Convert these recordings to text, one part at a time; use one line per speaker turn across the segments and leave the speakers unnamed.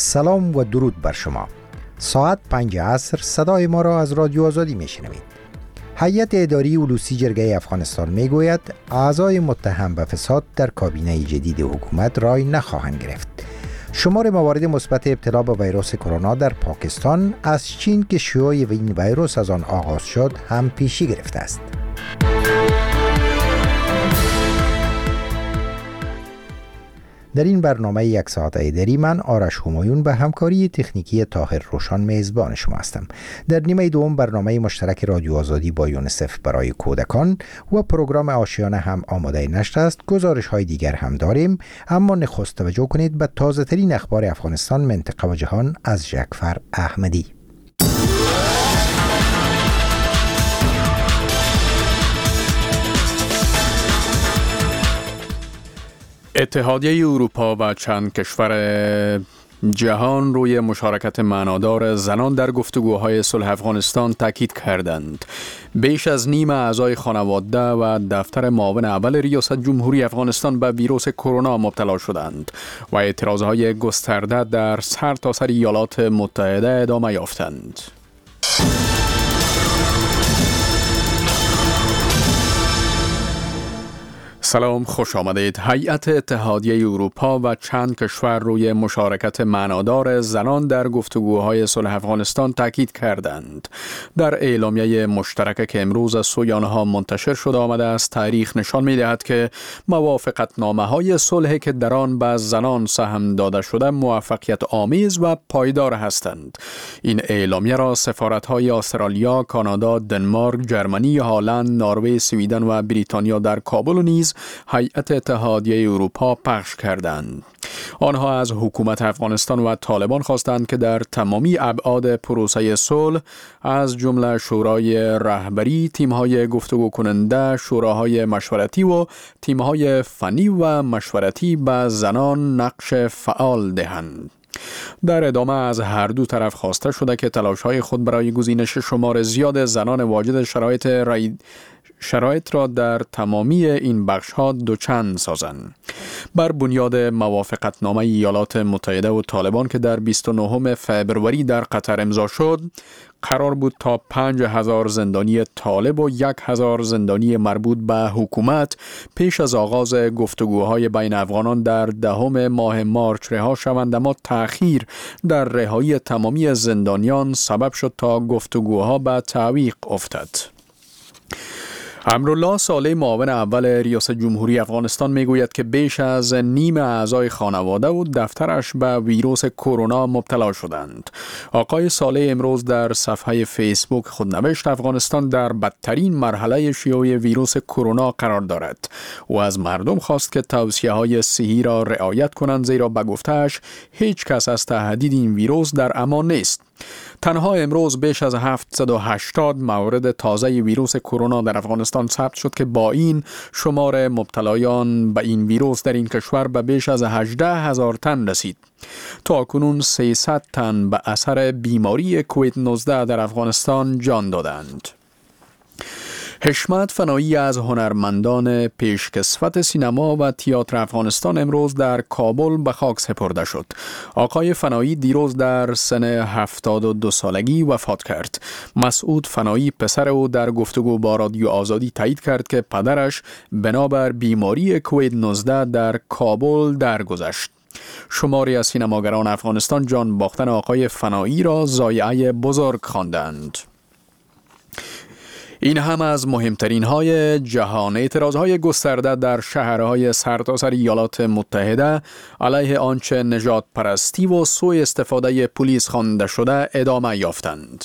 سلام و درود بر شما. ساعت 5 عصر صدای ما را از رادیو آزادی میشنوید. هیئت اداری اولوسی جرگه افغانستان میگوید اعضای متهم به فساد در کابینه جدید حکومت رای نخواهند گرفت. شمار موارد مثبت ابتلا به ویروس کرونا در پاکستان از چین که شیوع این ویروس از آن آغاز شد هم پیشی گرفته است. در این برنامه یک ساعت اداری من آرش همایون به همکاری تکنیکی طاهر روشان میزبان شما هستم. در نیمه دوم برنامه مشترک رادیو آزادی با یونیسف برای کودکان و پروگرام آشیانه هم آماده نشر است. گزارش های دیگر هم داریم، اما نخست توجه کنید به تازه ترین اخبار افغانستان، منطقه و جهان از جعفر احمدی.
اتحادیه اروپا و چند کشور جهان روی مشارکت معنادار زنان در گفتگوهای صلح افغانستان تاکید کردند. بیش از نیم اعضای خانواده و دفتر معاون اول ریاست جمهوری افغانستان به ویروس کرونا مبتلا شدند و اعتراضهای گسترده در سرتاسر ایالات متحده ادامه یافتند. سلام، خوش آمدید. هیئت اتحادیه اروپا و چند کشور روی مشارکت معنادار زنان در گفتگوهای صلح افغانستان تاکید کردند. در اعلامیه مشترک که امروز از سوی آنها منتشر شده آمده است، تاریخ نشان می‌دهد که موافقتنامه‌های صلح که در آن به زنان سهم داده شده موفقیت آمیز و پایدار هستند. این اعلامیه را سفارت‌های استرالیا، کانادا، دنمارک، جرمنی، هلند، نروژ، سوئیدن و بریتانیا در کابل و نیز هیئت اتحادیه اروپا پخش کردند. آنها از حکومت افغانستان و طالبان خواستند که در تمامی ابعاد پروسه صلح از جمله شورای رهبری، تیم‌های گفتگو کننده، شوراهای مشورتی و تیم‌های فنی و مشورتی به زنان نقش فعال دهند. در ادامه از هر دو طرف خواسته شده که تلاش‌های خود برای گزینش شمار زیاد زنان واجد شرایط را در تمامی این بخش‌ها دوچند سازند. بر بنیاد موافقتنامه ایالات متحده و طالبان که در 29 فبروری در قطر امضا شد، قرار بود تا 5000 زندانی طالب و 1000 زندانی مربوط به حکومت پیش از آغاز گفتگوهای بین افغانان در 10 ماه مارچ رها شوند، اما تأخیر در رهایی تمامی زندانیان سبب شد تا گفتگوها به تعویق افتد. امرالله صالح، معاون اول ریاست جمهوری افغانستان، میگوید که بیش از نیم اعضای خانواده و دفترش به ویروس کرونا مبتلا شدند. آقای صالح امروز در صفحه فیسبوک خود نوشت افغانستان در بدترین مرحله شیوع ویروس کرونا قرار دارد و از مردم خواست که توصیه‌های صحی را رعایت کنند، زیرا به گفته‌اش هیچ کس از تهدید این ویروس در امان نیست. تنها امروز بیش از 780 مورد تازه ویروس کرونا در افغانستان ثبت شد که با این شمار مبتلایان به این ویروس در این کشور به بیش از 18,000 تن رسید. تا کنون 300 تن به اثر بیماری کووید 19 در افغانستان جان دادند. حشمت فنایی از هنرمندان پیشکسوت سینما و تئاتر افغانستان امروز در کابل به خاک سپرده شد. آقای فنایی دیروز در سن 72 سالگی وفات کرد. مسعود فنایی پسر او در گفتگو با رادیو آزادی تایید کرد که پدرش بنابر بیماری کووید 19 در کابل درگذشت. شماری از سینماگران افغانستان جان باختن آقای فنایی را ضایعه بزرگ خواندند. این هم از مهمترین های جهان. اعتراضهای گسترده در شهرهای سرتاسر ایالات متحده علیه آنچه نژاد پرستی و سوء استفاده پلیس خوانده شده ادامه یافتند.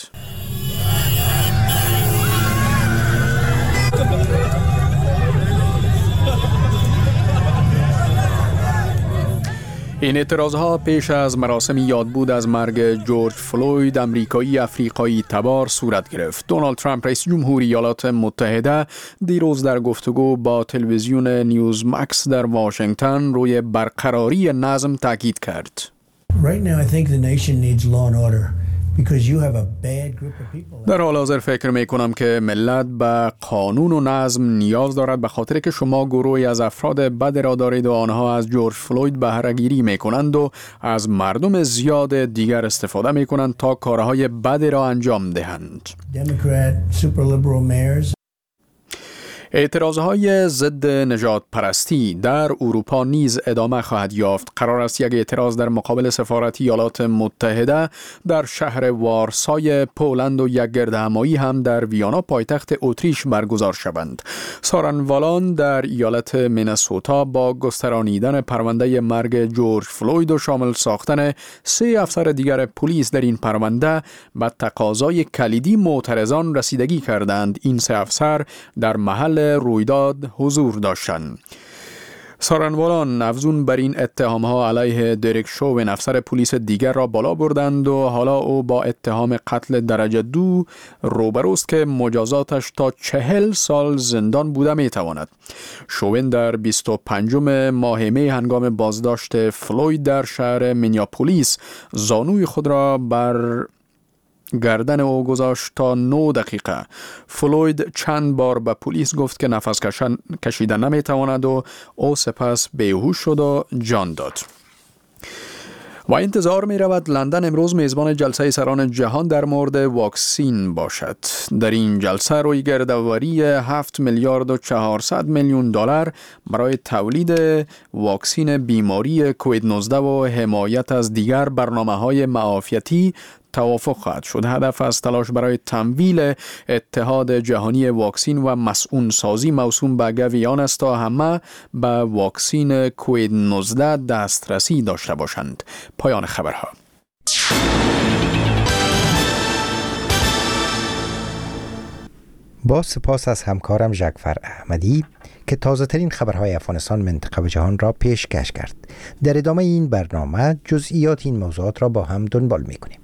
این اعتراضها پیش از مراسم یادبود از مرگ جورج فلوید، امریکایی افریقایی تبار، صورت گرفت. دونالد ترامپ رئیس جمهوری ایالات متحده دیروز در گفتگو با تلویزیون نیوز مکس در واشنگتن روی برقراری نظم تاکید کرد.
Right now I think the nation needs law and order.
در حال حاضر فکر می کنم که ملت به قانون و نظم نیاز دارد، به خاطر که شما گروهی از افراد بد را دارید و آنها از جورج فلوید بهره گیری می کنند و از مردم زیاد دیگر استفاده می کنند تا کارهای بد را انجام دهند. اعتراضهای ضد نژاد پرستی در اروپا نیز ادامه خواهد یافت. قرار است یک اعتراض در مقابل سفارت ایالات متحده در شهر وارسای پولند و یک گردهمایی هم در ویانا پایتخت اتریش برگزار شوند. سارنوالان در ایالت مینسوتا با گسترانیدن پرونده مرگ جورج فلوید و شامل ساختن 3 افسر دیگر پلیس در این پرونده به تقاضای کلیدی معترضان رسیدگی کردند. این 3 افسر در محل رویداد حضور داشتند. سارنوالان افزون بر این اتهامها علیه دریک شوون افسر پلیس دیگر را بالا بردند و حالا او با اتهام قتل درجه 2 روبروست که مجازاتش تا 40 سال زندان بوده می تواند. شوون در 25 ماه می هنگام بازداشت فلوید در شهر مینیاپولیس زانوی خود را بر گردن او گذاشت تا 9 دقیقه. فلوید چند بار به پلیس گفت که نفس کشیدن نمیتواند و او سپس بیهوش شد و جان داد. و انتظار می رود لندن امروز میزبان جلسه سران جهان در مورد واکسین باشد. در این جلسه روی گردآوری 7 میلیارد و 400 میلیون دلار برای تولید واکسین بیماری کووید 19 و حمایت از دیگر برنامه‌های معافیتی توافق خواهد شد. هدف از تلاش برای تمویل اتحاد جهانی واکسین و مسئول سازی موسوم به گویان است تا همه به واکسین کووید 19 دسترسی داشته باشند. پایان خبرها.
با سپاس از همکارم ژکفر احمدی که تازه ترین خبرهای افغانستان، منطقه و جهان را پیشکش کرد. در ادامه این برنامه جزئیات این موضوعات را با هم دنبال می‌کنیم.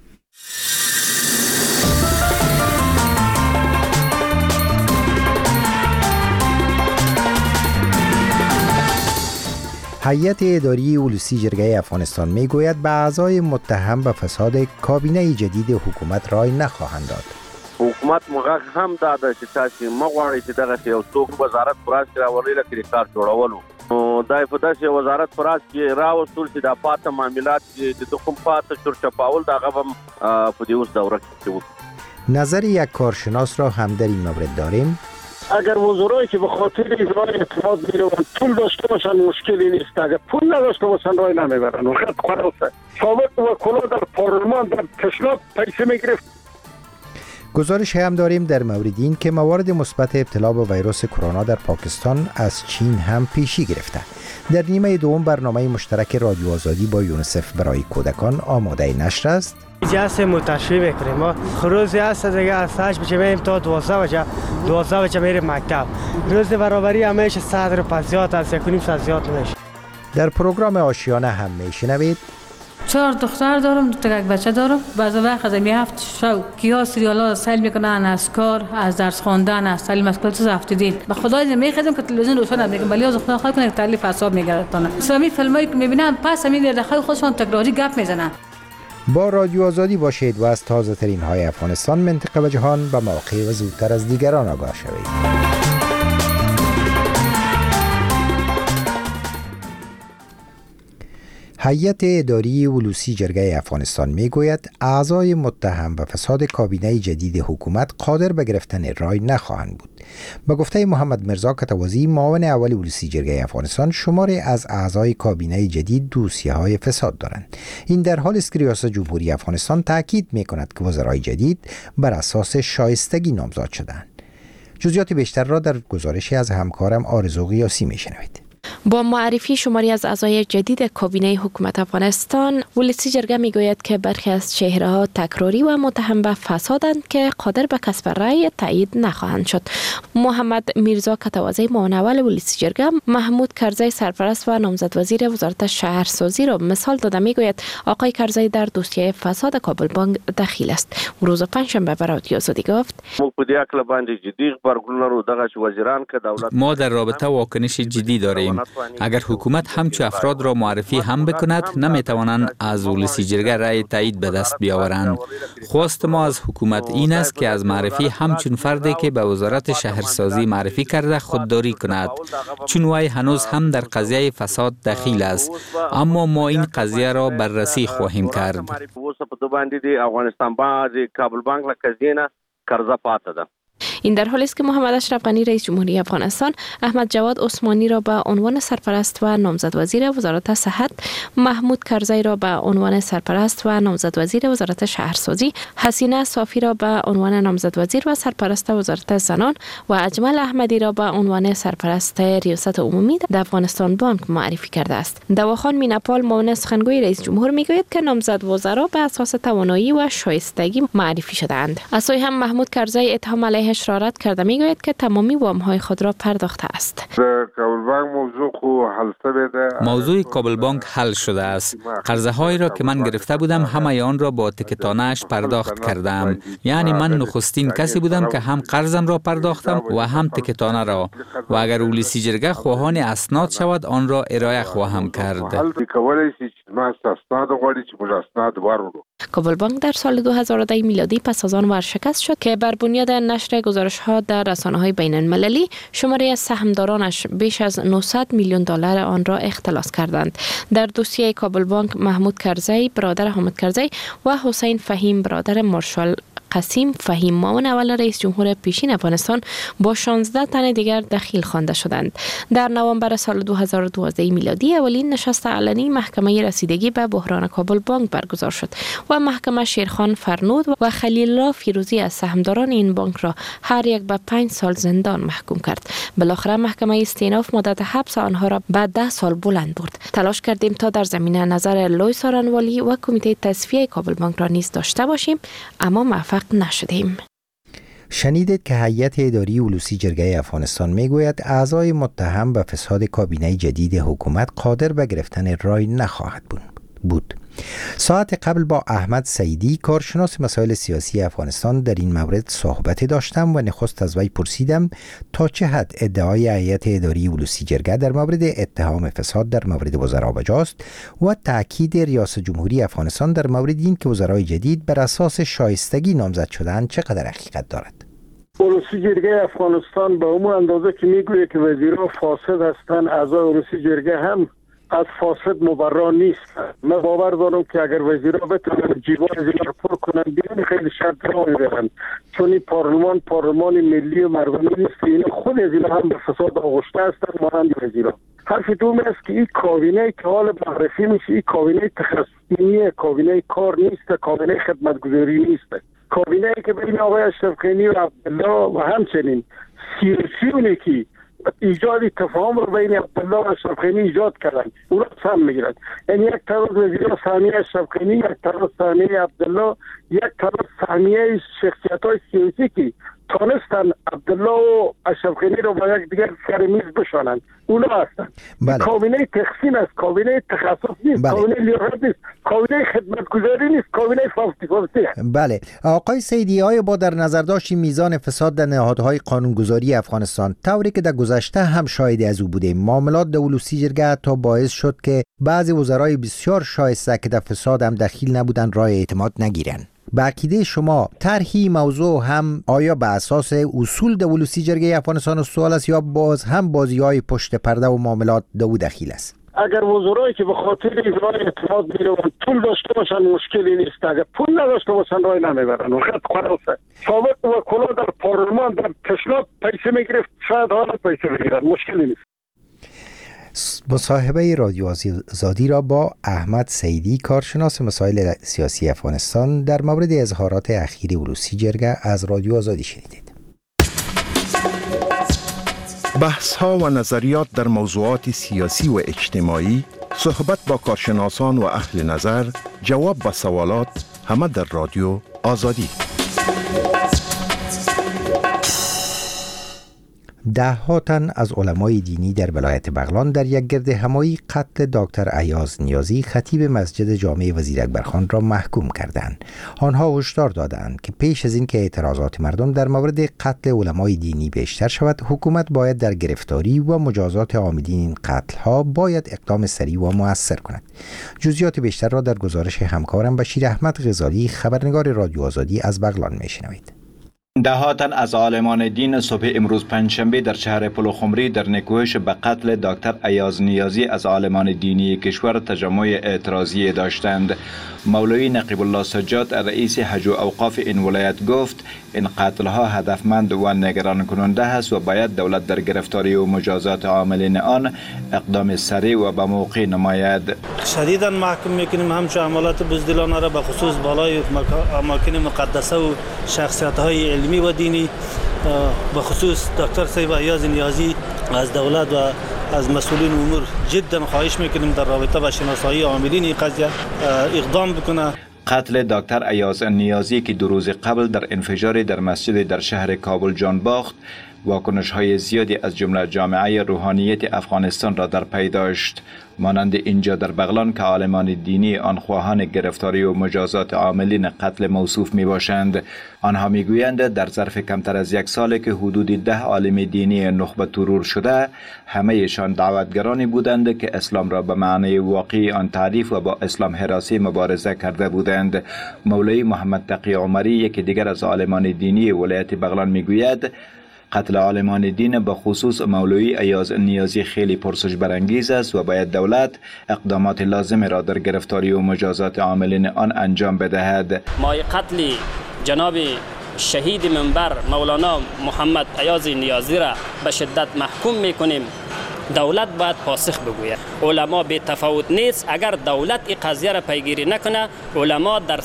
هیئت اداری ولسی جرگه افغانستان میگوید به اعضای متهم به فساد کابینه جدید حکومت رای نخواهند داد.
حکومت موږ هم داده چې تاسو مغواړئ چې دغه یو څوک وزارت پراس راوړي لکه کار جوړولو نو دای په داسې وزارت پراس کې راوستل چې د پاته معاملات د کوم پاته چورچپاول دغه هم په دې اوس دوره کې وو.
نظر یک کارشناس را هم در این مورد داریم.
اگر وزرایی که به خاطر اجرای اعتماد میروند پول داشته باشن مشکلی نیست، اگر پول نداشته باشن رای نمیبرن. و خیلی خلاصه ثابت و کلا در پارلمان در تشناب پیسه میگرفت.
گزارش هم داریم در مورد این که موارد مثبت ابتلا به ویروس کرونا در پاکستان از چین هم پیشی گرفته. در نیمه دوم برنامه مشترک رادیو آزادی با یونیسف برای کودکان آماده نشر است.
جلسه متشوی میکنیم. ما روزی هست دیگه از 8 بچه میریم تا 12 بچه میریم مکتب. روز برابری همیشه 100 روپیه زیاد است، 1.5 ساعت زیاد نمیشه.
در پروگرام آشیانه هم میشنوید
4 دختر دارم، 2 تا بچه دارم. بعضی وقت از میافت شو کیا سریالا سیل میکنن، از کار، از درس خواندن، از تعلیم، از کلاس رفتید. به خدای میخوام که تلویزیون روشن بگم، ولی از خدا خواهی کنه تعلیف حساب میگردن. اسلامی فیلمایی که میبینن پس همین داخل خودشون تکراری گپ میزنن.
با رادیو آزادی باشید و از تازه ترین های افغانستان، منطقه و جهان به موقع و زودتر از دیگران آگاه شوید. هیئت اداری ولسی جرگه افغانستان میگوید اعضای متهم به فساد کابینه جدید حکومت قادر به گرفتن رای نخواهند بود. به گفته محمد مرزا کتوازی، معاون اول ولسی جرگه افغانستان، شماری از اعضای کابینه جدید دوسیه‌های فساد دارند. این در حالی است که ریاست جمهوری افغانستان تاکید میکند که وزرای جدید بر اساس شایستگی نامزد شدند. جزئیات بیشتر را در گزارشی از همکارم آرزو قیاسی میشنوید.
با معرفی شماری از اعضای جدید کابینه حکومت افغانستان، ولسی جرگه میگوید که برخی از چهره‌ها تکراری و متهم به فسادند که قادر به کسب رأی تایید نخواهند شد. محمد میرزا کتوازی، معاون اول ولسی جرگه، محمود کرزی سرپرست و نامزد وزیر وزارت شهرسازی را مثال داده میگوید آقای کرزی در دوسیه فساد کابل بانک دخیل است. روز پنجشنبه به رادیو آزادی گفت
ما در رابطه واکنش جدی داریم.
اگر حکومت همچو افراد را معرفی هم بکند نمیتوانند از ولسی جرگه رای تایید به دست بیاورند. خواست ما از حکومت این است که از معرفی همچون فردی که به وزارت شهرسازی معرفی کرده خودداری کند، چون وی هنوز هم در قضیه فساد دخیل است، اما ما این قضیه را بررسی خواهیم کرد.
افغانستان باز کابل بانک له قضیه قرضه پاته ده.
این در حالی است که محمد اشرف غنی رئیس جمهوری افغانستان احمد جواد عثمانی را به عنوان سرپرست و نامزد وزیر وزارت صحت، محمود کرزی را به عنوان سرپرست و نامزد وزیر وزارت شهرسازی، حسینه صافی را به عنوان نامزد وزیر و سرپرست وزارت زنان و اجمل احمدی را به عنوان سرپرست ریاست عمومی در افغانستان بانک معرفی کرده است. دواخان میناپال معاون سخنگوی رئیس جمهور میگوید که نامزد وزرا به اساس توانایی و شایستگی معرفی شده‌اند. از سوی هم محمود کرزی اتهام علیه اشارت کرده میگوید که تمامی وام‌های خود را پرداخته است.
موضوع کابل بانک حل شده است. قرضه‌هایی را که من گرفته بودم همه آن را با تکتانه‌اش پرداخت کردم. یعنی من نخستین کسی بودم که هم قرضم را پرداختم و هم تکتانه را، و اگر ولسی جرگه خواهان اسناد شود آن را ارائه خواهم کرد.
کابل بانک در سال 2010 میلادی پس از آن ورشکست شد که بر بنیاد نشر گزارش‌ها در رسانه‌های بین‌المللی شماره از سهامدارانش بیش از 900 میلیون دلار آن را اختلاس کردند. در دوسیه کابل بانک محمود کرزی برادر حامد کرزی و حسین فهیم برادر مارشال قاسم فهیم معاون اول رئیس جمهور پیشین افغانستان با 16 تن دیگر دخیل خوانده شدند. در نوامبر سال 2012 میلادی اولین نشست علنی محکمه رسیدگی به بحران کابل بانک برگزار شد و محکمه شیرخان فرنود و خلیل الله فیروزی از سهامداران این بانک را هر یک به 5 سال زندان محکوم کرد. بالاخره محکمه استئناف مدت حبس آنها را به 10 سال بلند برد. تلاش کردیم تا در زمینه نظر لوی سارنوالی و کمیته تصفیه کابل بانک را نیز داشته باشیم، اما موفق نشدیم.
شنیدید که هیئت اداری ولسی جرگه افغانستان میگوید اعضای متهم به فساد کابینه جدید حکومت قادر به گرفتن رای نخواهد بود. ساعت قبل با احمد سیدی کارشناس مسائل سیاسی افغانستان در این مورد صحبت داشتم و نخست از وی پرسیدم تا چه حد ادعای هیئت اداری ولسی جرگه در مورد اتهام فساد در مورد وزرا بجاست و تاکید ریاست جمهوری افغانستان در مورد این که وزرای جدید بر اساس شایستگی نامزد شدند چقدر حقیقت دارد.
ولسی جرگه افغانستان به اون اندازه که میگویه که وزیران فاسد هستند، اعضای ولسی جرگه هم از فاسد مبرا نیست. من باور دارم که اگر وزیرا بتونن جیبای زیرا رو پر کنن بیان خیلی شرط را میبرن، چون این پارلمان ملی و مردمی نیست. این خود از اینا هم به فساد آغشته هستن مانند وزیرا. حرف دوم است که این کابینه که حال معرفی میشه این کابینه تخصصی، کابینه کار نیست، کابینه خدمتگزاری نیست. کابینه که بین آقای اشرف غنی و عبدالله و همچنین سیاسیونی که ایجاد تفاهم رو بین عبدالله و اشرف غنی ایجاد کردن او را سهم میگیرند. یعنی یک طرف وزیر ثانیه اشرف غنی، یک طرف ثانیه عبدالله، یک طرف ثانیه شخصیت‌های سیاسی که تانستن عبدالله و اشرف غنی رو با یک دیگر سر میز بشانند، اونا هستند.
بله.
کابینه تقسیم است، کابینه تخصص نیست،
بله.
کابینه لیاقت نیست، کابینه خدمتگزاری نیست، کابینه فافتی است.
بله. آقای سیدی، آیا با در نظر داشت میزان فساد در نهادهای قانونگذاری افغانستان طوری که در گذشته هم شاهد از او بودیم، معاملات در ولسی جرگه تا باعث شد که بعضی وزرای بسیار شایسته که در فساد هم دخیل نبودن رای اعتماد نگیرن؟ به عقیده شما طرحی موضوع هم آیا به اساس اصول در ولسی جرگه افغانستان سوال است یا باز هم بازی‌های پشت پرده و معاملات دو دخیل است؟
اگر وزرایی که به خاطر اظهار اعتماد میروند پول داشته باشن مشکلی نیست، اگر پول نداشته باشن رای نمیبرن و خط خلاصه. ثابت و کلا در پارلمان در تشناب پیسه میگرفت، شاید حالا پیسه بگیرن، مشکلی نیست.
مصاحبه رادیو آزادی را با احمد سیدی کارشناس مسائل سیاسی افغانستان در مورد اظهارات اخیر ولسی جرگه از رادیو آزادی شنیدید.
بحث‌ها و نظریات در موضوعات سیاسی و اجتماعی، صحبت با کارشناسان و اهل نظر، جواب به سوالات، همه در رادیو آزادی.
10 تن از علمای دینی در ولایت بغلان در یک گرد همایی قتل دکتر ایاز نیازی خطیب مسجد جامع وزیر اکبرخان را محکوم کردند. آنها هشدار دادند که پیش از اینکه اعتراضات مردم در مورد قتل علمای دینی بیشتر شود، حکومت باید در گرفتاری و مجازات عاملین این قتل ها باید اقدام سریع و مؤثر کند. جزئیات بیشتر را در گزارش همکارم بشیر احمد غزالی خبرنگار رادیو آزادی از بغلان میشنوید.
10 تن از عالمان دین صبح امروز پنجشنبه در شهر پلوخمری در نکوهش به قتل دکتر ایاز نیازی از عالمان دینی کشور تجمع اعتراضی داشتند. مولوی نقیب الله سجاد رئیس حج و اوقاف این ولایت گفت این قتل ها هدفمند و نگران کننده است و باید دولت در گرفتاری و مجازات عاملین آن اقدام سریع و به موقع نماید.
شدیداً محکوم میکنیم همچون عملات بزدلانه را به خصوص بالای اماکن مقدسه و شخصیت های علمی و دینی، به خصوص دکتر صاحب ایاز نیازی از دولت و از مسئولین امور جدا خواهش میکنیم در رابطه با شناسایی عاملین این قضیه اقدام بکنه.
قتل دکتر ایاز نیازی که 2 روز قبل در انفجاری در مسجد در شهر کابل جان باخت، واکنش های زیادی از جمله جامعه روحانیت افغانستان را در پی داشت. مانند اینجا در بغلان که عالمان دینی آن خواهان گرفتاری و مجازات عاملین قتل موصوف می باشند. آنها می گویند در ظرف کمتر از 1 سال که حدود 10 عالم دینی نخبه ترور شده، همهشان دعوتگرانی بودند که اسلام را به معنی واقعی آن تعریف و با اسلام حراسی مبارزه کرده بودند. مولوی محمد تقی عمری یکی دیگر از عالمان دینی ولایت بغلان می گوید قتل عالمان دین به خصوص مولوی ایاز نیازی خیلی پرسش برانگیز است و باید دولت اقدامات لازم را در گرفتاری و مجازات عاملین آن انجام بدهد.
ما قتل جناب شهید منبر مولانا محمد ایاز نیازی را به شدت محکوم میکنیم. دولت باید پاسخ بگوید. علما به تفاوت نیست. اگر دولت این قضیه را پیگیری نکنه، علما در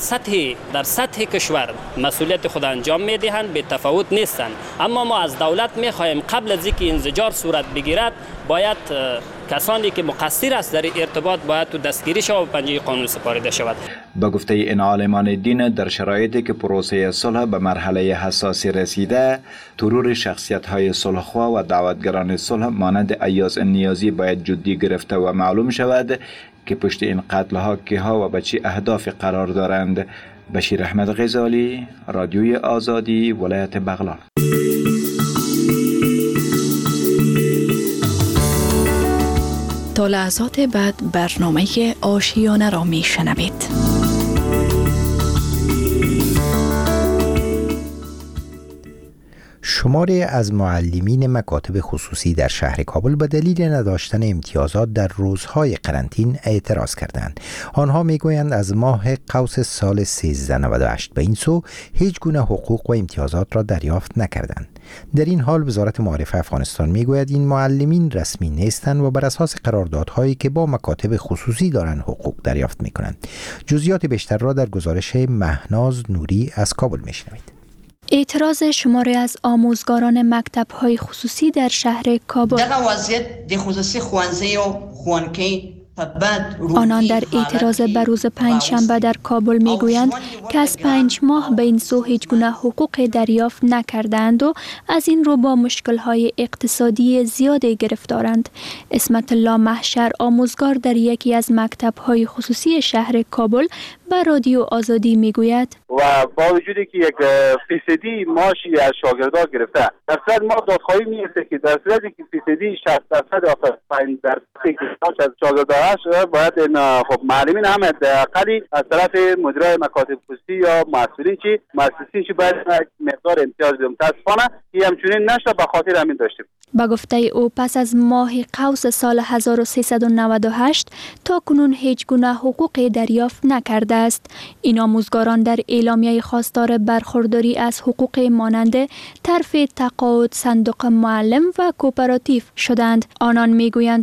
سطح کشور مسئولیت خود انجام میدهند، به تفاوت نیستند. اما ما از دولت میخواهیم قبل از اینکه انزجار صورت بگیرد باید کسانی که مقصر است در ارتباط باید تو دستگیری شود و پنجه قانون سپارده شود.
با گفته این عالمان دین در شرایطی که پروسه صلح به مرحله حساسی رسیده، ترور شخصیت‌های صلح‌خواه و دعوتگران صلح مانند ایاز نیازی باید جدی گرفته و معلوم شود که پشت این قتل‌ها کی‌ها و به چه اهداف قرار دارند. بشیر احمد غزالی، رادیوی آزادی، ولایت بغلان.
تا لحظات بعد برنامه آشیانه را می شنوید.
شماری از معلمین مکاتب خصوصی در شهر کابل به دلیل نداشتن امتیازات در روزهای قرنطین اعتراض کردند. آنها میگویند از ماه قوس سال 1398 به این سو هیچ گونه حقوق و امتیازات را دریافت نکردند. در این حال وزارت معارف افغانستان میگوید این معلمین رسمی نیستند و بر اساس قراردادهایی که با مکاتب خصوصی دارند حقوق دریافت میکنند. جزئیات بیشتر را در گزارش مهناز نوری از کابل میشنوید.
اعتراض شماری از آموزگاران مکتب‌های خصوصی در شهر کابل. آنان در اعتراض بر روز پنجشنبه در کابل میگویند که از 5 ماه به این سو هیچ گونه حقوق دریافت نکردند و از این رو با مشکل‌های اقتصادی زیادی گرفتارند. اسمت الله محشر آموزگار در یکی از مکتب‌های خصوصی شهر کابل به رادیو آزادی میگوید
و با وجودی که 1% معاشی از شاگردان گرفته، در صورت ما دادخواهی میرسه که در صورتی که 60% یا 5% از شاگردان هست، باید این خب معلمین هم حداقل از طرف مدیرای مکاتب خصوصی یا مسئولین چی مؤسسین چی باید مقدار امتیاز بدیم. متاسفانه این همچنین نشده، به خاطر همین داشتیم.
با گفته او پس از ماه قوس سال 1398 تا کنون هیچ گونه حقوقی دریافت نکرده است. این آموزگاران در اعلامیه خواستار برخورداری از حقوق مانند ترفیع تقاعد، صندوق معلم و کوپراتیو شدند. آنان میگویند حکومت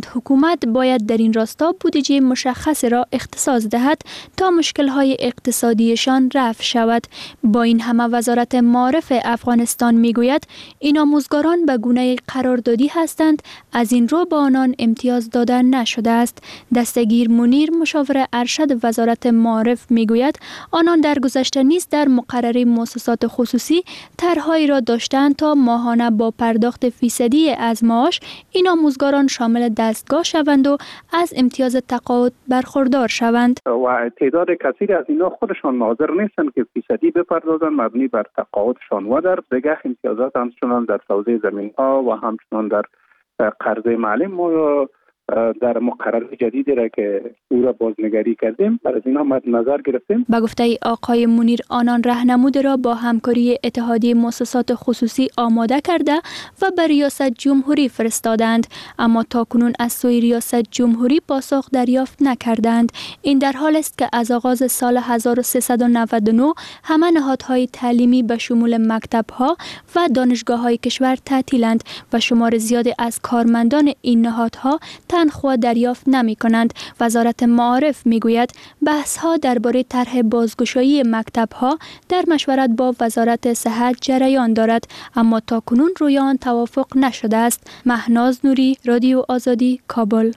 حکومت باید در این راستا بودجه مشخص را اختصاص دهد تا مشکل‌های اقتصادیشان رفع شود. با این همه وزارت معارف افغانستان میگوید این آموزگاران به گونه قراردادی هستند، از این رو با آنان امتیاز داده نشده است. دستگیر منیر مشاور ارشد وزارت معارف میگوید آنان در گذشته نیز در مقرره مؤسسات خصوصی طرحهایی را داشتند تا ماهانه با پرداخت فیصدی از معاش این آموزگاران شامل دستگاه شوند و از امتیاز تقاعد برخوردار شوند.
و تعداد کثیری از اینا خودشان حاضر نیستند که فیصدی بپردازند مبنی بر تقاعدشان و در دیگر امتیازات همچنان در توزیع زمین‌ها و همچنان در قرض معلم و در مقرره جدیدی را که او را بازنگری کردیم بر از اینا مد نظر گرفتیم.
به گفته آقای منیر آنان راهنمود را با همکاری اتحادیه مؤسسات خصوصی آماده کرده و به ریاست جمهوری فرستادند، اما تاکنون از سوی ریاست جمهوری پاسخ دریافت نکردند. این در حال است که از آغاز سال 1399 همه نهادهای تعلیمی به شمول مکتب‌ها و دانشگاه‌های کشور تعطیلند و شمار زیادی از کارمندان این نهادها تنخواه دریافت نمی کنند. وزارت معارف می گوید بحث ها درباره طرح بازگشایی مکتب ها در مشورت با وزارت صحت جریان دارد، اما تاکنون روی آن توافق نشده است. مهناز نوری، رادیو آزادی، کابل.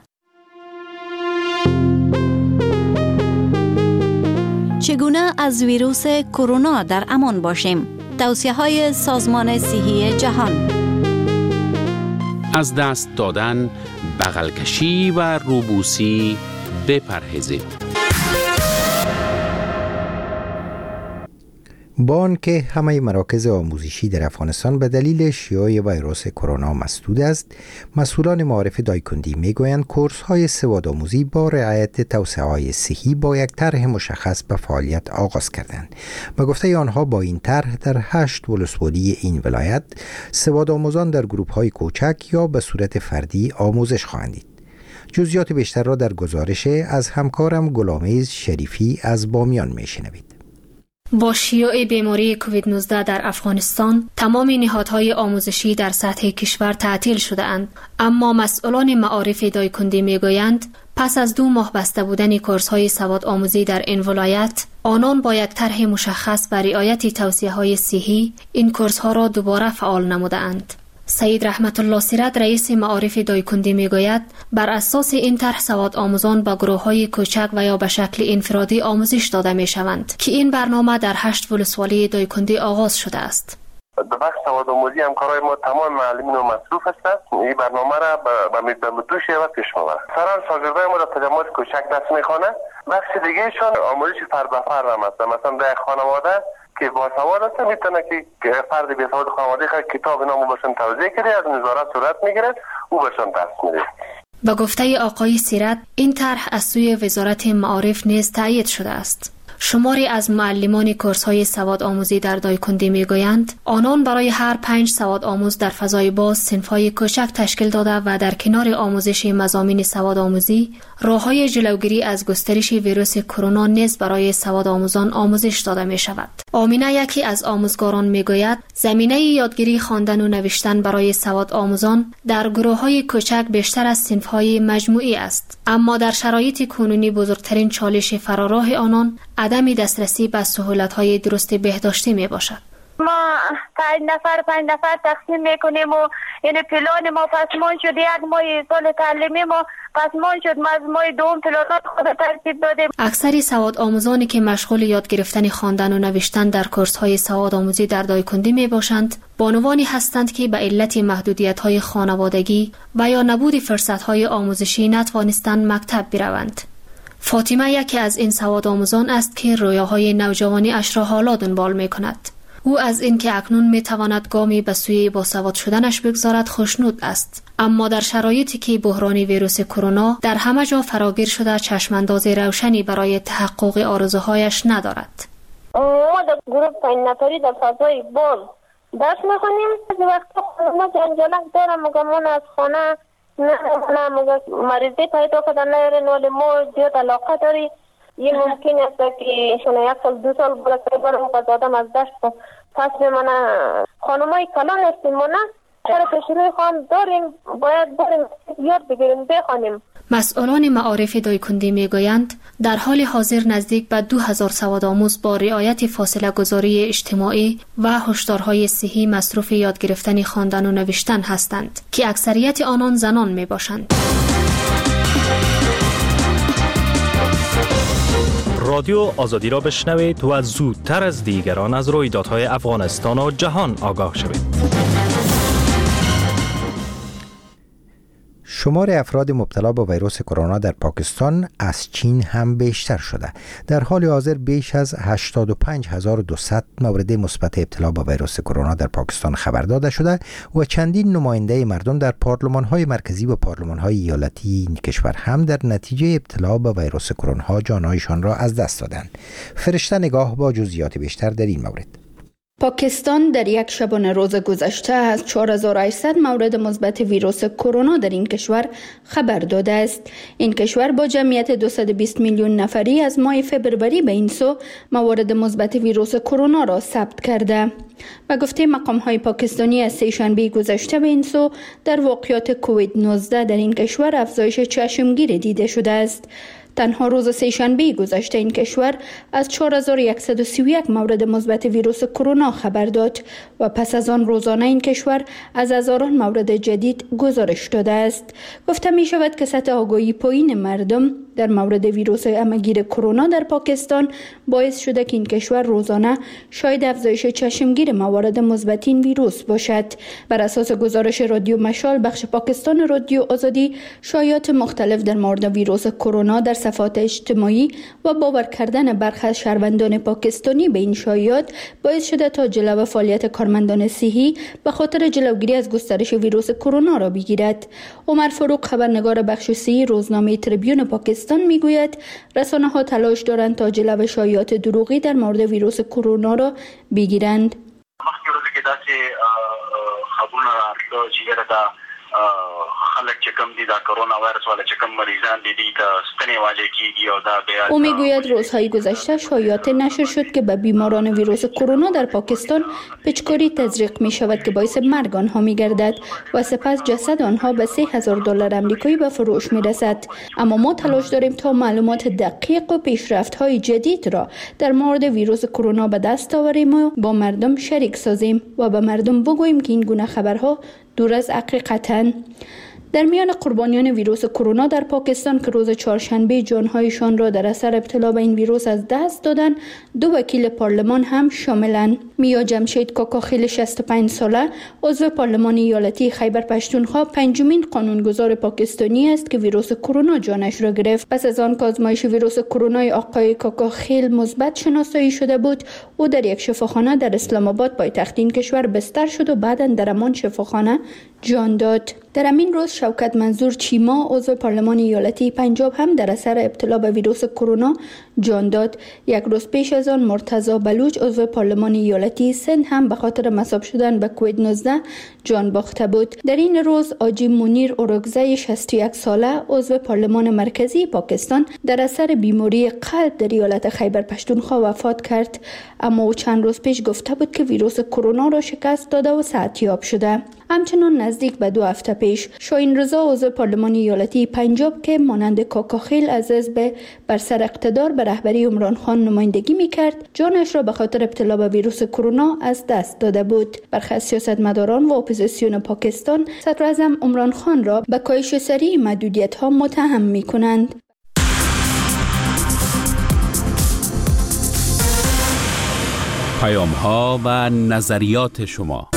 چگونه از ویروس کرونا در امان باشیم؟ توصیه‌های سازمان صحی جهان.
از دست دادن، بغل کشی و روبوسی بپرهیزید.
با آنکه همه مراکز آموزشی در افغانستان به دلیل شیوع ویروس کرونا مسدود است، مسئولان معارف دایکندی میگویند کورس‌های سوادآموزی با رعایت توصیه‌های صحی با یک طرح مشخص به فعالیت آغاز کردند. به گفته آنها با این طرح در 8 ولسوالی این ولایت سوادآموزان در گروه‌های کوچک یا به صورت فردی آموزش خواهند دید. جزئیات بیشتر را در گزارش از همکارم گلامیز شریفی از بامیان میشنوید.
با شیوع بیماری کووید 19 در افغانستان تمام نهادهای آموزشی در سطح کشور تعطیل شده اند، اما مسئولان معارف دایکندی میگویند پس از 2 ماه بسته بودن کورس‌های سواد آموزی در این ولایت، آنان با یک طرح مشخص و رعایت توصیه‌های صحی این کورس‌ها را دوباره فعال نموده‌اند. سید رحمت الله سیرت رئیس معارف دایکندی میگوید بر اساس این طرح سواد آموزان با گروه‌های کوچک و یا به شکل انفرادی آموزش داده میشوند که این برنامه در 8 ولسوالی دایکندی آغاز شده است.
در بخش سواد آموزی همکارای ما تمام معلمین و مصروف هستند. این برنامه را به مدت شیوه پیش می‌برند. سران شاگردای ما در تجمعات کوچک درس می‌خوانند. بخش دیگه‌شان آموزش فرد به فرد است. مثلا در خانواده که با سواد هست میتونه که فرد بی سواد خانواده کتاب نامو باشن توضیح کنه، از نظارت صورت میگیره، او باشن درس میده.
با گفته آقای سیرت این طرح از سوی وزارت معارف نیز تایید شده است. شماری از معلمان کورس‌های سواد آموزی در دایکندی میگویند آنان برای هر 5 سواد آموز در فضای باز صنف‌های کوچک تشکیل داده و در کنار آموزش مضامین سواد آموزی راه‌های جلوگیری از گسترش ویروس کرونا نیز برای سواد آموزان آموزش داده می شود. آمینه یکی از آموزگاران میگوید زمینه یادگیری خواندن و نوشتن برای سواد آموزان در گروه‌های کوچک بیشتر از صنف‌های مجموعی است، اما در شرایط کنونی بزرگترین چالش فراراه آنان عدم دسترسی به سهولت‌های درست بهداشتی می باشد.
ما 5 نفر تقسیم میکنیم و یعنی پلان ما پسمان شد، یک ماه سال تعلیمی ما پسمان شد، ما از ماه دوم پلانات خود ترتیب دادیم.
اکثر سواد آموزانی که مشغول یاد گرفتن خواندن و نوشتن در کورس‌های سواد آموزی در دایکندی می باشند، بانوانی هستند که به علت محدودیت‌های خانوادگی و یا نبود فرصت‌های آموزشی نتوانستند مکتب بروند. فاطمه یکی از این سواد آموزان است که رویاهای نوجوانی اش را حالا دنبال می کند. او از اینکه اکنون می تواند گامی به سوی باسواد شدنش بگذارد خوشنود است، اما در شرایطی که بحران ویروس کرونا در همه جا فراگیر شده چشمانداز روشنی برای تحقق آرزوهایش ندارد.
ما در گروه 5 نفری در فضای باز درس می‌خوانیم. از وقتا ما جنجالک دارم مگمون از خانه نه مریضی پیدا کردن نیارین، ولی ما زیاد علاقه داری. یه ممکن است که 1 سال 2 سال بلکه برم قد آدم از دشت پس بمانه. خانمای کلان هستیم ما نه، شرف شروع خواهم داریم، باید بریم یاد بگیریم بخوانیم.
مسئولان معارف دایکندی میگویند در حال حاضر نزدیک به 2000 سواد آموز با رعایت فاصله گذاری اجتماعی و هشدارهای صحی مصروف یاد گرفتن خواندن و نوشتن هستند که اکثریت آنان زنان می باشند.
رادیو آزادی را بشنوید و زودتر از دیگران از رویدادهای افغانستان و جهان آگاه شوید.
شمار افراد مبتلا به ویروس کرونا در پاکستان از چین هم بیشتر شده. در حال حاضر بیش از 85200 مورد مثبت ابتلا به ویروس کرونا در پاکستان خبر داده شده و چندین نماینده مردم در پارلمان‌های مرکزی و پارلمان‌های ایالتی این کشور هم در نتیجه ابتلا به ویروس کرونا جان‌هایشان را از دست دادند. فرشته نگاه با جزئیات بیشتر در این مورد.
پاکستان در یک شبانه روز گذشته از 4800 مورد مثبت ویروس کرونا در این کشور خبر داده است. این کشور با جمعیت 220 میلیون نفری از ماه فبروری به این سو موارد مثبت ویروس کرونا را ثبت کرده. به گفته مقام‌های پاکستانی از سه‌شنبه گذشته به این سو در واقعات کووید 19 در این کشور افزایش چشمگیر دیده شده است. تنها روز سه‌شنبه گذشته این کشور از 4131 مورد مثبت ویروس کرونا خبر داد و پس از آن روزانه این کشور از هزاران مورد جدید گزارش داده است. گفته می شود که سطح آگاهی پایین مردم در مورد ویروس همه‌گیر کرونا در پاکستان باعث شده که این کشور روزانه شاهد افزایش چشمگیر موارد مثبت این ویروس باشد. بر اساس گزارش رادیو مشال بخش پاکستان رادیو آزادی، شایعات مختلف در مورد ویروس کرونا در صفحات اجتماعی و باور کردن برخی از شهروندان پاکستانی به این شایعات باعث شده تا جلو فعالیت کارمندان صحی به خاطر جلوگیری از گسترش ویروس کرونا را بگیرد. عمر فاروق، خبرنگار بخش صحی روزنامه تریبیون پاکستان، میگوید رسانه‌ها تلاش دارند تا جلو شایعات دروغی در مورد ویروس کرونا را بگیرند. او میگوید روزهای گذشته شایعات نشر شد که به بیماران ویروس کرونا در پاکستان پیچکاری تزریق می شود که باعث مرگ آنها می گردد و سپس جسد آنها به $3000 آمریکایی به فروش می رسد. اما ما تلاش داریم تا معلومات دقیق و پیشرفت های جدید را در مورد ویروس کرونا به دست آوریم و با مردم شریک سازیم و به مردم بگوییم که این گونه خبرها دور از حقیقتند. در میان قربانیان ویروس کرونا در پاکستان که روز چهارشنبه جانهایشان را در اثر ابتلا به این ویروس از دست دادند، 2 وکیل پارلمان هم شاملند. میا جمشید کاکاخیل 65 ساله عضو پارلمان ایالتی خیبر پشتونخوا پنجمین قانونگذار پاکستانی است که ویروس کرونا جانش را گرفت. پس از آن که آزمایش ویروس کرونا آقای کاکاخیل مثبت شناسایی شده بود، او در یک شفاخانه در اسلام آباد پایتخت این کشور بستر شد و بعداً در همان شفاخانه جان داد. در همین روز شوکت منظور چیما عضو پارلمان ایالتی پنجاب هم در اثر ابتلا به ویروس کرونا جان داد. یک روز پیش از آن مرتضی بلوچ عضو پارلمان ایالتی سند هم به خاطر مصاب شدن به کووید 19 جان باخته بود. در این روز آجی منیر اورگزای 61 ساله عضو پارلمان مرکزی پاکستان در اثر بیماری قلب در ایالت خیبر پشتونخوا وفات کرد، اما او چند روز پیش گفته بود که ویروس کرونا را شکست داده و صحتیاب شده. همچنان نزدیک به 2 هفته پیش شاهین رضا عضو پارلمان ایالتی پنجاب که مانند کاکاخیل از حزب بر سر اقتدار به رهبری عمران خان نمایندگی میکرد، جانش را به خاطر ابتلا به ویروس کرونا از دست داده بود. برخی از سیاستمداران و اپوزیسیون پاکستان صدر اعظم عمران خان را به کاهش سریع محدودیت ها متهم میکنند.
پیام ها و نظریات شما.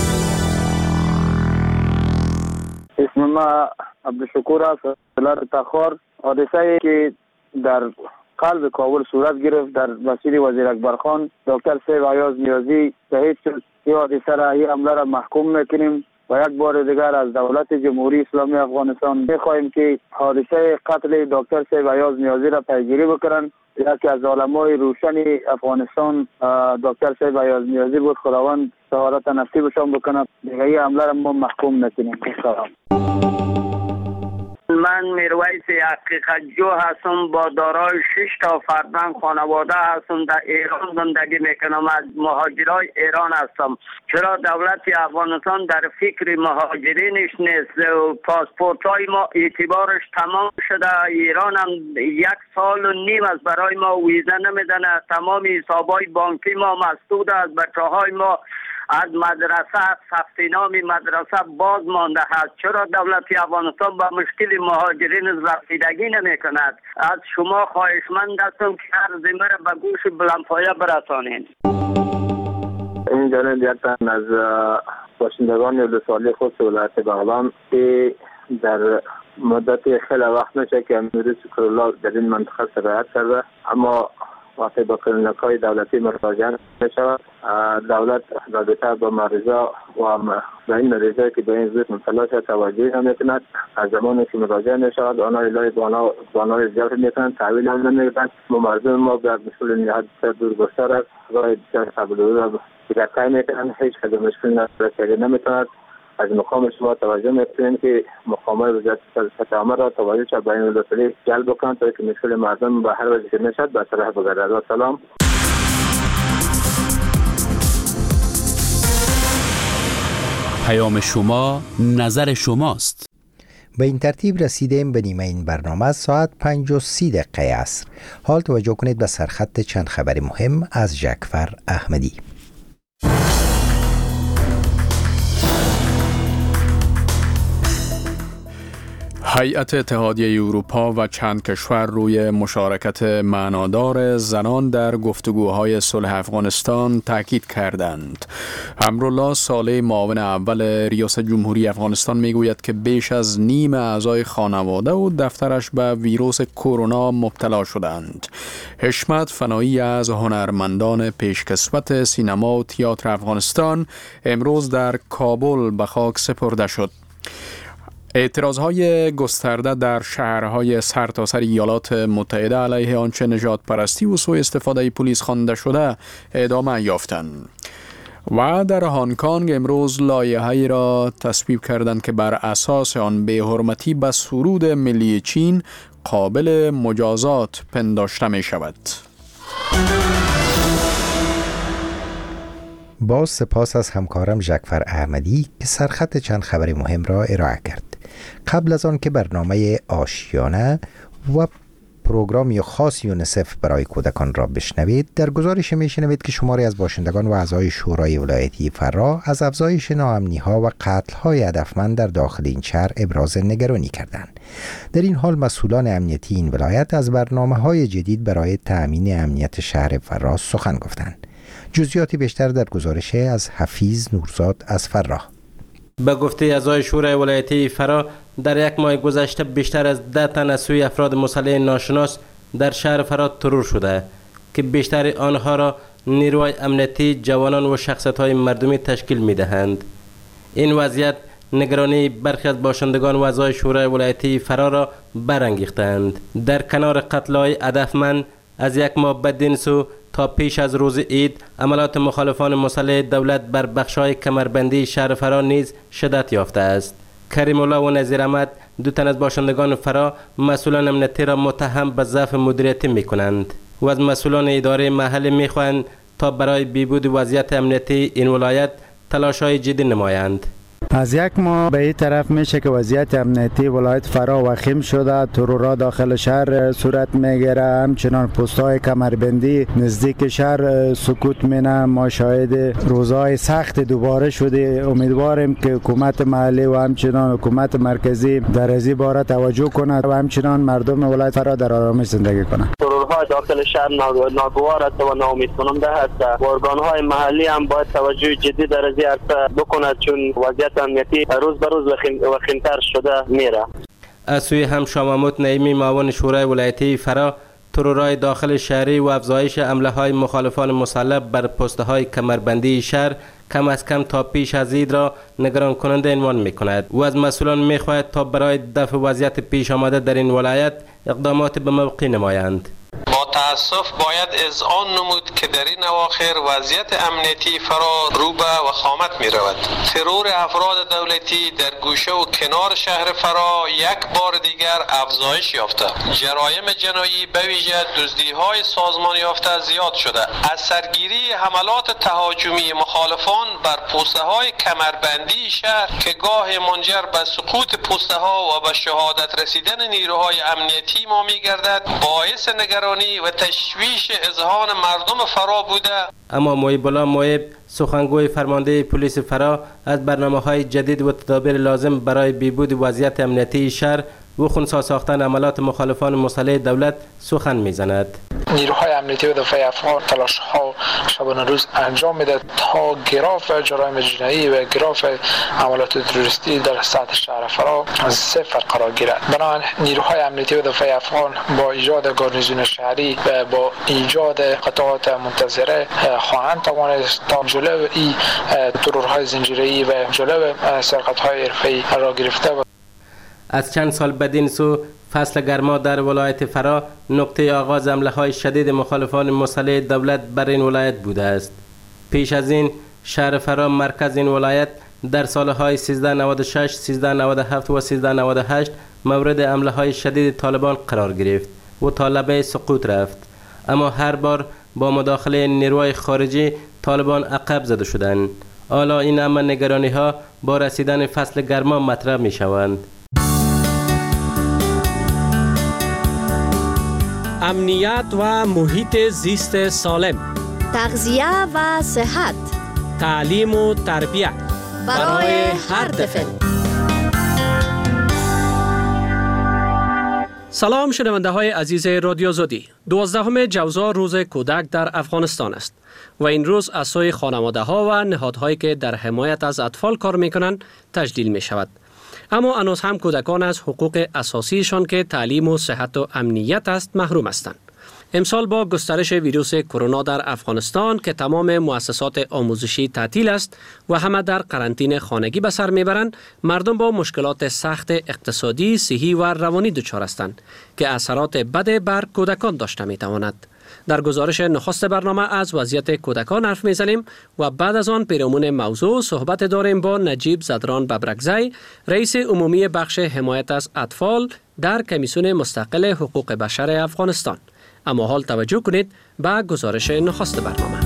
اسم ما عبدالشکور است. دلار تخار حادثه‌ای که در قلب کابل صورت گرفت در مسجد وزیر اکبر خان دکتر سیب ایاز نیازی شهید شد. این حادثه را این حمله را محکوم میکنیم و یک بار دیگر از دولت جمهوری اسلامی افغانستان میخواهیم که حادثه قتل دکتر سیب ایاز نیازی را پیگیری بکنند. یکی از علمای روشن افغانستان دکتر سیب ایاز نیازی بود. خداوند سعادت نصیبشان بکنه. دیگه این حمله را ما محکوم نکنیم.
من میرویس
حقیقت جو هستم، با دارای 6 تا فرزند خانواده هستم، در ایران زندگی میکنم، از مهاجرای ایران هستم. چرا دولت افغانستان در فکر مهاجرینش نیست؟ پاسپورت های ما اعتبارش تمام شده، ایران هم 1 سال و نیم است برای ما ویزا نمیدن، تمام حسابای بانکی ما مسدود است، بچه های ما از مدرسه ثبت نام مدرسه باز مانده است. چرا دولت افغانستان با مشکل مهاجرین رسیدگی نمی کند؟ از شما خواهشمند هستم که هر زمینه را به گوش بلندپایه برسانید.
این جانب یکتن از باشندگان ولسوالی خود ولایت بغلان که در مدت خیلی وقت میشه که ویروس کرونا در این منطقه سرایت کرده، اما وقتی با کلینیک‌های دولتی مراجعه می‌شود، دولت رابطه با مریضا و به این مریضایی که به این ویروس مبتلا شده توجه نمی‌کند. از زمانی که مراجعه می‌شود آنها الهی بانای زیاد می‌کنند، تحویل هم نمی‌دهند. مردم ما به مسئول نهاد دورگستر است، راه بسیار قبول را دیگر می‌کنند، هیچ کدام مشکل رسیدگی نمی‌کند. از مقام شما توجه می‌کنید که مقامات وزارت صحت عامه را توجه به این ولایت جلب کنند تا که مشکل مردم به هر وجه که میشد به صلاح بگردد. سلام.
پیام شما نظر شماست.
به این ترتیب رسیدیم به نیمه این برنامه. ساعت 5:30 عصر. حال توجه کنید به سرخط چند خبر مهم از جعفر احمدی.
هیئت اتحادیه اروپا و چند کشور روی مشارکت معنادار زنان در گفتگوهای صلح افغانستان تاکید کردند. امرالله صالح معاون اول ریاست جمهوری افغانستان میگوید که بیش از نیم اعضای خانواده و دفترش به ویروس کرونا مبتلا شدند. حشمت فنایی از هنرمندان پیشکسوت سینما و تئاتر افغانستان امروز در کابل به خاک سپرده شد. اعتراضهای گسترده در شهرهای سرتاسر ایالات متحده علیه آنچه نژاد پرستی و سوء استفاده پلیس خوانده شده ادامه یافتند. و در هنگ کنگ امروز لایحه‌ای را تصویب کردند که بر اساس آن بی‌حرمتی به سرود ملی چین قابل مجازات پنداشته می شود.
باز سپاس از همکارم جعفر احمدی که سرخط چند خبر مهم را ارائه کرد. قبل از آن که برنامه آشیانه و پروگرامی خاص یونیسف برای کودکان را بشنوید، در گزارش میشنوید که شماری از باشندگان و اعضای شورای ولایتی فرا از افزایش ناامنی‌ها و قتل‌های هدفمند در داخل این شهر ابراز نگرانی کردند. در این حال مسئولان امنیتی این ولایت از برنامه‌های جدید برای تأمین امنیت شهر فرا سخن گفتند. جزئیات بیشتر در گزارش از حفیظ نورزاد از فرا.
به گفته اعضای شورای ولایتی فرا، در یک ماه گذشته بیشتر از 10 تن از سوی افراد مسلح ناشناس در شهر فرا ترور شده که بیشتر آنها را نیروهای امنیتی، جوانان و شخصیت‌های مردمی تشکیل می‌دهند. این وضعیت نگرانی برخی از باشندگان و اعضای شورای ولایتی فرا را برانگیختند. در کنار قتل‌های هدفمند از یک ماه بدین سو تا پیش از روز عید، عملات مخالفان مسلح دولت بر بخش‌های کمربندی شهر فرا نیز شدت یافته است. کریم الله و نظیر احمد، 2 تن از باشندگان فرا، مسئولان امنیتی را متهم به ضعف مدیریتی می‌کنند و از مسئولان اداره محلی می‌خواهند تا برای بهبود وضعیت امنیتی این ولایت تلاش‌های جدی نمایند.
از یک ماه به این طرف میشه که وضعیت امنیتی ولایت فرا وخیم شده، ترورها داخل شهر صورت میگیره، همچنان پست‌های کمربندی نزدیک شهر سکوت مینه. ما شاهد روزهای سخت دوباره شده. امیدواریم که حکومت محلی و همچنان حکومت مرکزی در این باره توجه کند و همچنان مردم ولایت فرا در آرامش زندگی کنند.
ترورها داخل شهر ناگوار است و ناامید کننده است. ارگان‌های محلی هم باید توجه جدی در این عرصه بکند، چون وضعیت امنیتی روز به روز وخیم‌تر شده میره.
از سوی هم شاه محمود نعیمی معاون شورای ولایتی فرا، ترورهای داخل شهری و افزایش حمله‌های مخالفان مسلح بر پست‌های کمربندی شهر کم از کم تا پیش از عید را نگران کننده عنوان می‌کند و از مسئولان می‌خواهد تا برای دفع وضعیت پیش آمده در این ولایت اقدامات به موقع نمایند.
ما
تاسف باید اذعان نمود که در این اواخر وضعیت امنیتی فرا رو به وخامت می رود. ترور افراد دولتی در گوشه و کنار شهر فرا یک بار دیگر افزایش یافته. جرایم جنایی به ویژه دزدی‌های سازمان یافته زیاد شده. از سرگیری حملات تهاجمی مخالفان بر پوسته‌های کمربندی شهر که گاه منجر به سقوط پوسته‌ها و به شهادت رسیدن نیروهای امنیتی ما می‌گردد باعث نگرانی و تشویش اذهان مردم فرا بوده.
اما محیب الله محیب سخنگوی فرمانده پلیس فرا از برنامه‌های جدید و تدابیر لازم برای بهبود وضعیت امنیتی شهر و خنثی ساختن عملات مخالفان مسلح دولت سخن می‌زند.
نیروهای امنیتی و دفاع افغان تلاش‌ها شبانه روز انجام می‌دهد تا گراف جرایم جنایی و گراف عملات تروریستی در سطح شهر فرا از صفر قرار گیرد. بنابراین نیروهای امنیتی و دفاع افغان با ایجاد گارنیزون شهری و با ایجاد قطعات منتظره خواهند توانست تا جلو این ترورهای زنجیره‌ای و جلو سرقت‌های حرفه‌ای را گرفته.
از چند سال بدین سو فصل گرما در ولایت فرا نقطه آغاز حمله‌های شدید مخالفان مسلح دولت بر این ولایت بوده است. پیش از این شهر فرا مرکز این ولایت در سالهای 1396, 1397 و 1398 مورد حمله‌های شدید طالبان قرار گرفت و تا لبه سقوط رفت. اما هر بار با مداخله نیروهای خارجی طالبان عقب زده شدند. حالا این همه نگرانی‌ها با رسیدن فصل گرما مطرح می‌شوند.
امنیت و محیط زیست سالم،
تغذیه و صحت،
تعلیم و تربیت
برای هر طفل.
سلام شنونده های عزیز رادیو آزادی. 12 جوزا روز کودک در افغانستان است و این روز از سوی خانواده ها و نهادهایی که در حمایت از اطفال کار می کنند تجلیل می شود. اما هنوز هم کودکان از حقوق اساسیشان که تعلیم و صحت و امنیت است محروم هستند. امسال با گسترش ویروس کرونا در افغانستان که تمام مؤسسات آموزشی تعطیل است و همه در قرنطینه خانگی به سر میبرند، مردم با مشکلات سخت اقتصادی، صحی و روانی دچار هستند که اثرات بد بر کودکان داشته میتواند. در گزارش نخست برنامه از وضعیت کودکان حرف میزنیم و بعد از آن پیرامون موضوع صحبت داریم با نجیب زدران ببرکزی، رئیس عمومی بخش حمایت از اطفال در کمیسیون مستقل حقوق بشر افغانستان. اما حال توجه کنید به گزارش نخست برنامه.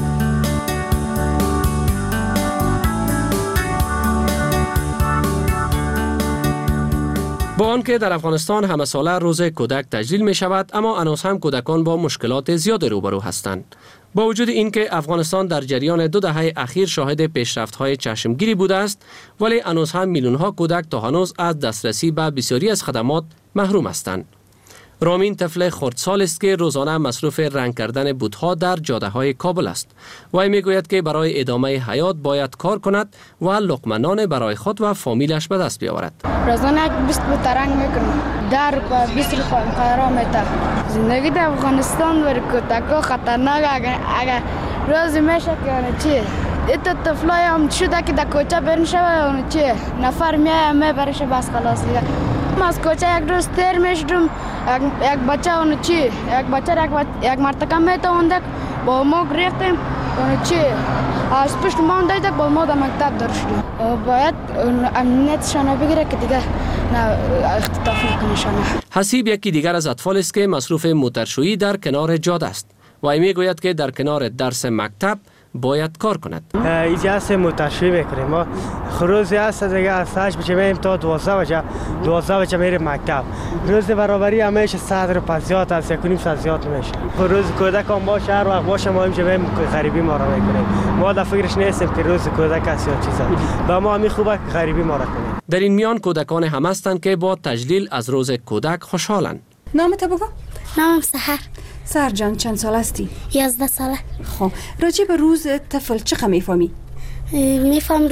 با آنکه در افغانستان همه ساله روز کودک تجلیل می شود، اما هنوز هم کودکان با مشکلات زیاد روبرو هستند. با وجود اینکه افغانستان در جریان 2 دهه اخیر شاهد پیشرفت‌های چشمگیری بوده است، ولی هنوز هم میلیون‌ها کودک تا هنوز از دسترسی به بسیاری از خدمات محروم هستند. رامین طفل خردسال است که روزانه مصروف رنگ کردن بوت‌ها در جاده‌های کابل است. وی میگوید که برای ادامه حیات باید کار کند و لقمه نان برای خود و فامیلش به دست بیاورد.
روزانه 20 بوت رنگ میکنم. در 20 قرار میتم. زندگی در افغانستان برای کودک‌ها خطرناک اگر روزی میشه که چی؟ ایت طفلای هم شده که در کوچه برن شود چی؟ نفر میبرش بس خلاص دیگه. ما از کوچه یک روز تیر میشدم، یک بچه اونو چی؟ یک بچه یک مرتکه میتونده با ما گرفتیم اونو چی؟ از پشت ما دیده با ما در مکتب داشتیم. باید امنیتشان بگیره که دیگه اختطاف نکنشانه.
حسیب یکی دیگر از اطفال است که مصروف موترشویی در کنار جاده است و میگوید که در کنار درس مکتب باید کار کند.
اینجا هست موترشویی میکنیم. ما روزی هست دیگه از 8 بچه میریم تا 12 بچه میریم مکتب. روز برابری همیشه 100 روپیه زیاد است، 1.5 ساعت زیاد میشه. روز کودک هم باشه، هر وقت باشه ما اینجا میریم غریبی ما را میکنیم. ما در فکرش نیستیم که روز کودک است یا چیزا. با ما همین خوبه که غریبی ما را کنیم.
در این میان کودکان هم هستند که با تجلیل از روز کودک خوشحالند.
نامت بگو؟
نامم سحر.
سحر جان چند سال هستی؟
11 ساله.
خب راجع به روز طفل چقدر میفهمی؟
میفهم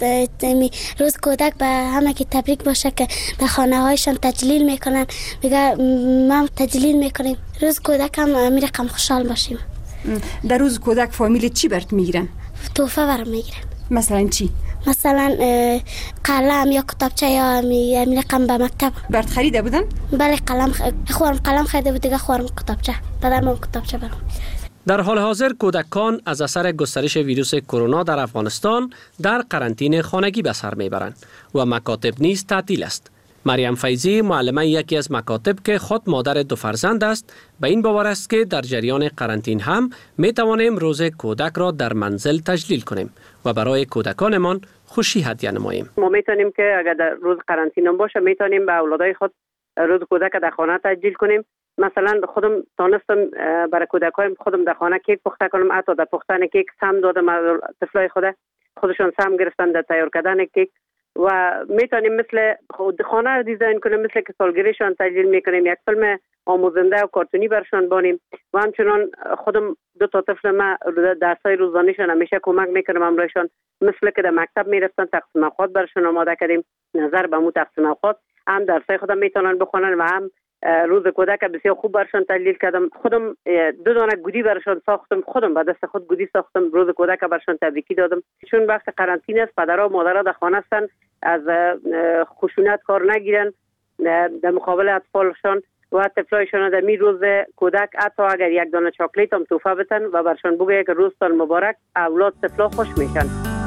روز کودک به همه که تبریک باشه که به خانه هایشان تجلیل میکنن. میگه ما تجلیل میکنیم. روز کودک هم میرقم خوشحال باشیم.
در روز کودک فامیل چی برات میگیرن؟
تحفه برام میگیرن.
مثلا چی؟
مثلا قلم یا کتابچه یا می رقم به مکتب.
برات خریده بودن؟
بله قلم خریده بود، دیگه خوارم کتابچه. بدم کتابچه برام.
در حال حاضر کودکان از اثر گسترش ویروس کرونا در افغانستان در قرنطینه خانگی به سر میبرند و مکاتب نیز تعطیل است. مریم فیضی معلمه یکی از مکاتب که خود مادر 2 فرزند است به این باور است که در جریان قرنطینه هم می توانیم روز کودک را در منزل تجلیل کنیم و برای کودکانمان خوشی هدیه نماییم.
ما میتونیم که اگر در روز قرنطینه باشه میتونیم به اولادای خود روز کودک در خانه تجلیل کنیم. مثلا خودم تانستم برای کودکایم خودم در خانه کیک پخته کنم، حتی در پختن کیک سم دادم طفلای خودشون سم گرفتن در تیار کردن کیک و میتونیم مثل خود خانه رو دیزاین کنیم، مثل که سالگیریشان تجلیل میکنیم، یک فیلم آموزنده و کارتونی برشان بانیم و همچنان خودم 2 تا طفل ما درسای روزانیشان همیشه کمک میکنم امرایشان، مثل که در مکتب میرفتن تقسیم اوقات برشان آماده کردیم. نظر به مو تقسیم اوقات هم درسای خودم میتونن بخونن و هم روز کودک بسیار خوب برشان تجلیل کردم. خودم 2 دانه گودی برشان ساختم، خودم با دست خود گودی ساختم، روز کودک برشان تبریکی دادم. چون وقت قرنطینه است پدرها و مادرها در خانه هستن، از خشونت کار نگیرن در مقابل اطفالشان و طفلایشان در می روز کودک حتی اگر 1 دانه چاکلیت هم تحفه بدن و برشان بگه که روزتان مبارک، اولاد طفلا خوش میشن.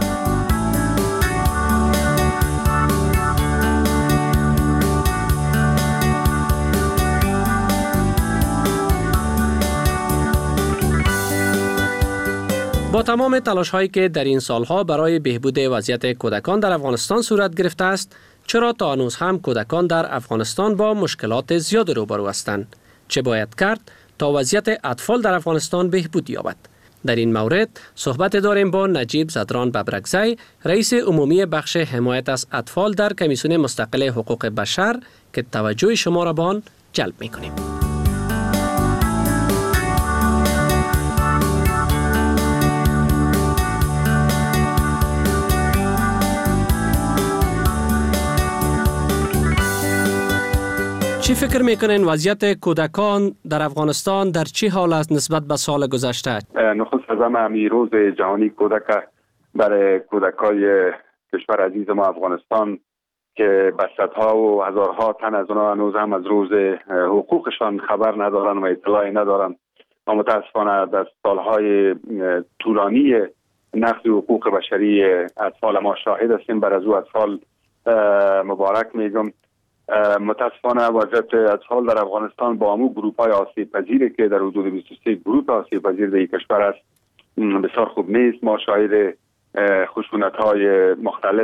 با تمام تلاش هایی که در این سالها برای بهبود وضعیت کودکان در افغانستان صورت گرفته است، چرا تا هنوز هم کودکان در افغانستان با مشکلات زیاد روبرو هستند؟ چه باید کرد تا وضعیت اطفال در افغانستان بهبود یابد؟ در این مورد صحبت داریم با نجیب زدران ببرکزی، رئیس عمومی بخش حمایت از اطفال در کمیسیون مستقل حقوق بشر که توجه شما را به آن جلب می‌کنیم. چی فکر میکنین وضعیت کودکان در افغانستان در چه حال است نسبت به سال گذشته؟
نخست از همه روز جهانی کودک برای کودکای کشور عزیز ما افغانستان که به صدها و هزارها تن از اونها هنوز هم از روز حقوقشان خبر ندارن و اطلاعی ندارن و متاسفانه در سالهای طولانی نقض حقوق بشری اطفال ما شاهد هستیم. بر از او اطفال مبارک میگم. متاسفانه وضعیت اطفال در افغانستان با همون گروپ های آسیب پذیری که در حدود 23 گروپ آسیب پذیر در این کشور است بسیار خوب نیست. ما شاهد خشونت های مختلف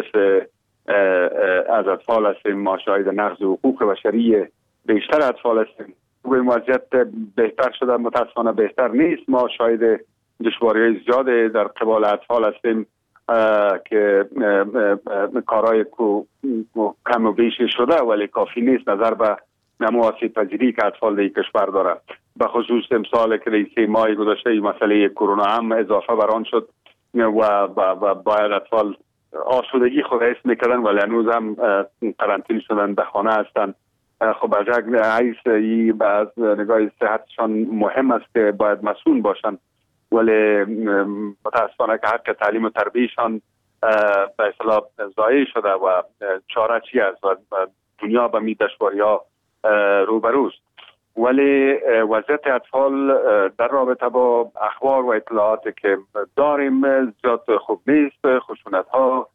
از اطفال هستیم، ما شاهد نقض حقوق بشری بیشتر اطفال هستیم. این وضعیت بهتر شده؟ متاسفانه بهتر نیست. ما شاهد دشواری‌های زیاد در قبال اطفال هستیم که کارهای کم و بیشی شده ولی کافی نیست نظر به نمو آسیب پذیری که اطفال در این کشور داره. به خصوص امسال که در 3 ماه گذشته مسئله کرونا هم اضافه بر آن شد و باید اطفال آسودگی خود حس میکردن ولی هنوز هم قرنطینه شدن در خانه هستند. خب از حیث از نگاه صحتشان مهم است که باید مسئول باشند ولی متاسفانه که حق تعلیم و تربیتشان به اصطلاح ضایع شده و چاره چی است و دنیا به می دشواری‌ها روبروست. ولی وضعیت اطفال در رابطه با اخبار و اطلاعاتی که داریم زیاد خوب نیست. خشونت‌ها،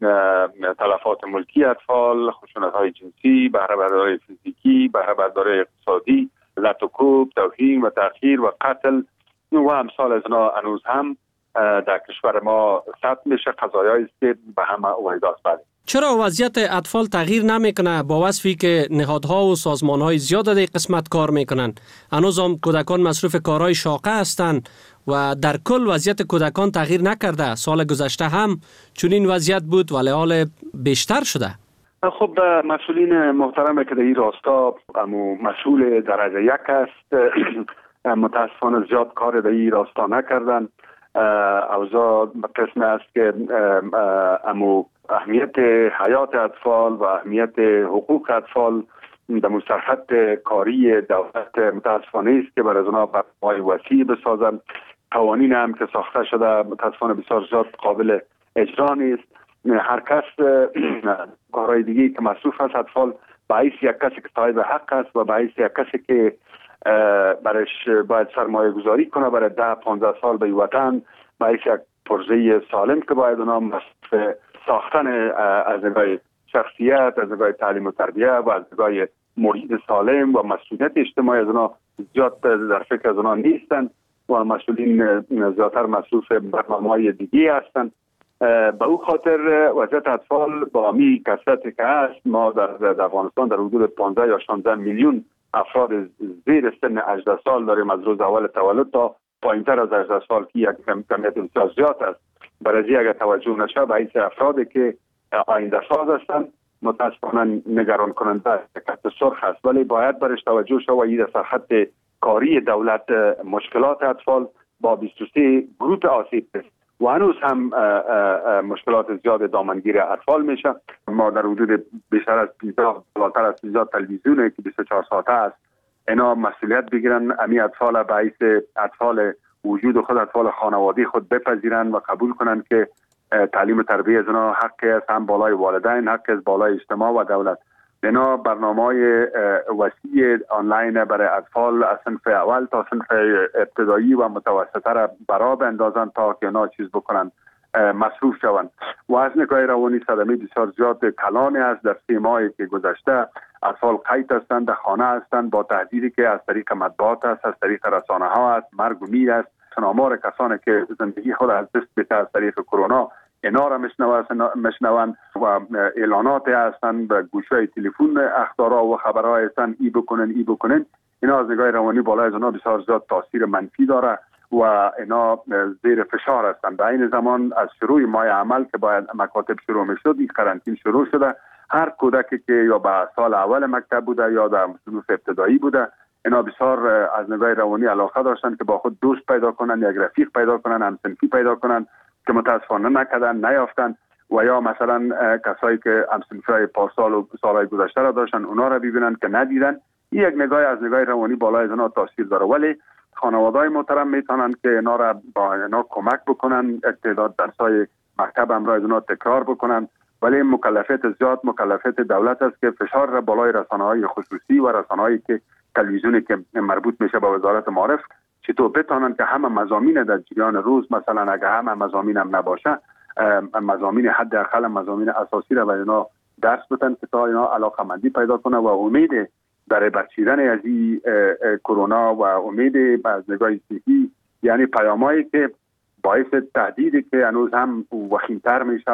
تلفات ملکی اطفال، خشونت‌های جنسی، بهره برداری فیزیکی، بهره برداری اقتصادی، لط و کوب، توهین و تأخیر و قتل و امثال از اینا هنوز هم در کشور ما ثبت میشه. قضایایی است که به همه واحدات بله.
چرا وضعیت اطفال تغییر نمیکنه با وصفی که نهادها و سازمانهای زیاد در قسمت کار میکنن؟ هنوز هم کودکان مصروف کارهای شاقه هستند و در کل وضعیت کودکان تغییر نکرده. سال گذشته هم چون این وضعیت بود ولی حال بیشتر شده.
خب مسئولین محترم که در این راستا مسئول درجه 1 است متاسفانه زیاد کار در این راستا نکردن. اوضاع قسم است که اهمیت حیات اطفال و اهمیت حقوق اطفال در مسترخط کاری دولت متاسفانه است که برای اونا برنامه‌های وسیع بسازن. قوانین هم که ساخته شده متاسفانه بسیار زیاد قابل اجرا نیست هر کس کارهای دیگه که مصروف است، اطفال به حیث یک کسی که صاحب حق است و به حیث یک کسی که برش باید سرمایه گذاری کنه برای 10-15 سال به وطن، به حیث یک پروژه سالم که باید اونا مصروف ساختن از نگاه شخصیت، از نگاه تعلیم و تربیه و از نگاه محیط سالم و مسئولیت اجتماعی از اونا زیاد در فکر از اونا نیستن و مسئولین زیادتر مصروف برنامه‌های دیگه هستند. به او خاطر وضعیت اطفال با می کثرتی که هست، ما در افغانستان در حدود 15 یا 16 میلیون افراد زیر سن 18 سال داریم از روز اول تولد تا پایینتر از 18 سال که یک کمیت بسیار زیاد است. برای اگر توجه نشه به حیث افرادی که آینده ساز هستند متاسفانه نگران کننده خط سرخ است، ولی باید برش توجه شود و این در خط کاری دولت مشکلات اطفال با 23 گروه آسیب است و هنوز هم مشکلات زیاد دامنگیر اطفال میشه. ما در حدود بیشتر از 50 بالاتر از 50 تلویزیونی که 24 ساعته است اینا مسئولیت بگیرن، امی اطفال به حیث اطفال وجود خود، اطفال خانوادی خود بپذیرن و قبول کنن که تعلیم و تربیت از اونا حق است، هم بالای والدین، حق است بالای اجتماع و دولت. اینا برنامه‌های وسیع آنلاین برای اطفال از صنف اول تا صنف ابتدایی و متوسطه را برا بندازن تا که اینا چیز بکنن، مصروف شوند. و از نگاه روانی صدمه بسیار زیاد کلانی است. در 3 ماهی که گذشته اطفال قید هستند، در خانه هستند با تهدیدی که از طریق مطبوعات است، از طریق رسانه ها است، مرگ و میر است. آمار کسانی که زندگی خود از دست بده از طریق کرونا اینا را مشنوند و اعلانات هستند به گوشه تلفن اخبارها و خبرها هستند ای بکنن. اینا از نگاه روانی بالای از اونا بسیار زیاد تاثیر منفی داره و اینا زیر فشار هستند. به این زمان از شروع ماه عمل که باید مکاتب شروع میشد، این قرنطینه شروع شده. هر کودکی که یا به سال اول مکتب بوده یا در صنف ابتدایی بوده، اینا بسیار از نگاه روانی علاقه داشتن که با خود دوست پیدا کنن، یک رفیق پیدا کنن، همسنفی پیدا کنن که متاسفانه نکردن، نیافتن. و یا مثلا کسایی که همسنفی پارسال و سالهای گذشته را داشتن اونا را ببینن که ندیدن. این یک نگاه از نگاه روانی بالای از اونا تاثیر داره. ولی خانواده‌های محترم میتونن که اینا را با اینا کمک بکنن، تعداد درسای مکتب هم را از اونا تکرار بکنن. ولی مکلفیت زیاد مکلفیت دولت است که فشار را بالای رسانه‌های خصوصی و رسانه‌هایی که تلویزیونی که مربوط میشه به وزارت معارف چطور بتونن که همه مضامین در جریان روز، مثلا اگه همه مضامین هم نباشه، مضامین حداقل مضامین اساسی را به اینا درس بدن که تا اینا علاقمندی پیدا کنه و امید برای بچیدن از این کرونا و امید از نگاه صحی، یعنی پیامایی که باعث تهدیدی که هنوز هم وخیم‌تر میشه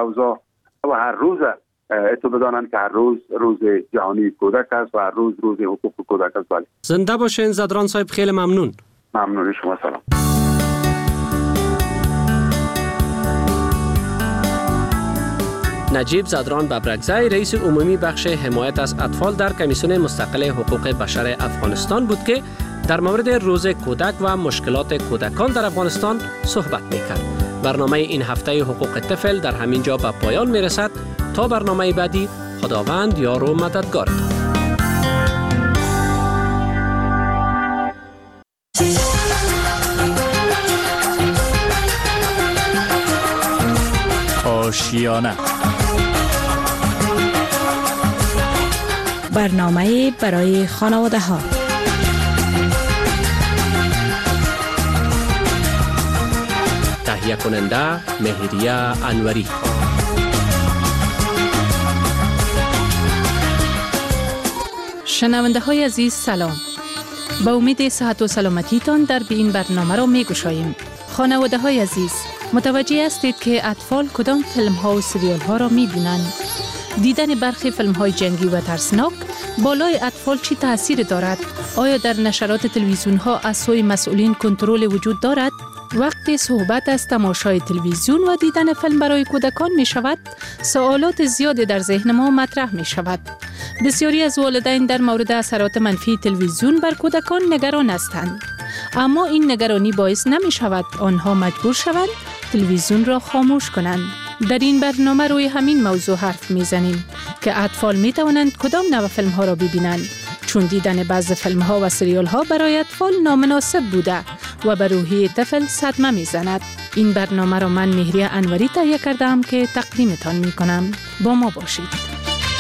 و هر روز اتو بدانن که هر روز جهانی کودک است و هر روز حقوق کودک است. بله.
زنده باشین زدران صاحب، خیلی ممنون.
ممنون شما، سلام.
نجیب زدران ببرکزی رئیس عمومی بخش حمایت از اطفال در کمیسیون مستقل حقوق بشر افغانستان بود که در مورد روز کودک و مشکلات کودکان در افغانستان صحبت می‌کرد. برنامه این هفته حقوق طفل در همین جا به پایان میرسد. تا برنامه بعدی، خداوند یار و مددگارتان.
آشیانه،
برنامه برای خانواده ها.
تهیه کننده مهریه انوری.
شنونده های عزیز سلام. با امید صحت و سلامتیتان در این برنامه را می گشاییم. خانواده های عزیز، متوجه هستید که اطفال کدام فیلم ها و سریال ها را می بینند؟ دیدن برخی فیلم های جنگی و ترسناک بالای اطفال چی تأثیر دارد؟ آیا در نشرات تلویزیون ها از سوی مسئولین کنترل وجود دارد؟ وقتی صحبت از تماشای تلویزیون و دیدن فیلم برای کودکان می شود، سوالات زیادی در ذهن ما مطرح می شود. بسیاری از والدین در مورد اثرات منفی تلویزیون بر کودکان نگران هستند. اما این نگرانی باعث نمی شود آنها مجبور شوند تلویزیون را خاموش کنند. در این برنامه روی همین موضوع حرف می زنیم که اطفال می توانند کدام نوع فیلم ها را ببینند، چون دیدن بعض فیلم ها و سریال ها برای اطفال نامناسب بوده و به روحیه طفل صدمه می زند. این برنامه را من مهری انوری تهیه کردم که تقدیمتان می کنم. با ما باشید.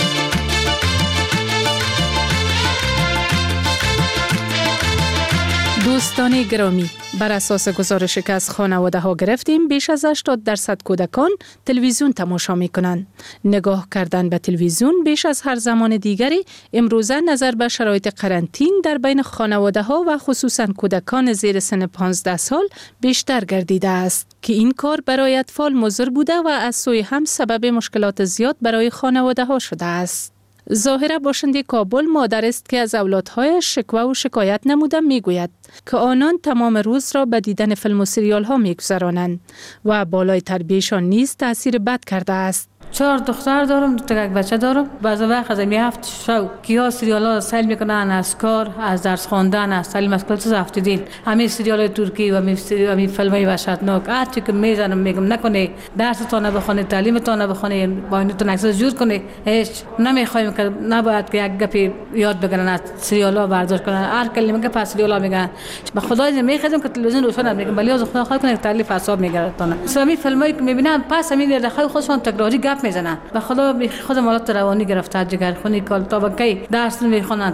دوستان گرامی، بر اساس گزارشی که از خانواده ها گرفتیم بیش از 80% کودکان تلویزیون تماشا می کنند. نگاه کردن به تلویزیون بیش از هر زمان دیگری امروزه نظر به شرایط قرنطین در بین خانواده ها و خصوصا کودکان زیر سن 15 سال بیشتر گردیده است که این کار برای اطفال مضر بوده و از سوی هم سبب مشکلات زیاد برای خانواده ها شده است. ظاهره باشنده کابل مادر است که از اولادهایش شکوه و شکایت نموده میگوید که آنان تمام روز را به دیدن فیلم و سریال ها میگذرانند و بالای تربیتشان نیز تاثیر بد کرده است.
4 دختر دارم، 2 تا بچه دارم. بعضی وقت از هفت شو کیا سریال ها سیل میکنن، از کار، از درس خواندن، از تعلیم از کلاس هفته دین. همین سریال ترکی و همین فیلم های وحشتناک هرچی که میزنم میگم نکنه، درستون نبخونه، تعلیمتون نبخونه، با اینتون عکس جور کنه. هیچ نمیخوایم که نباید که یک گپی یاد بگیرن، از سریال ها برداشت کنن. هر کلمه که پس سریال ها میگن به خدای میخوام که تلویزیون روشن میگم ولی از خدا خواهی کنه تعلیف اعصاب میگیرتونه. همین فیلم هایی که میبینن پس همین دخل خودشون تکراری میزنن. به خدا خود مالات روانی گرفتار جگرخونی کال تا کی درس نمیخونن،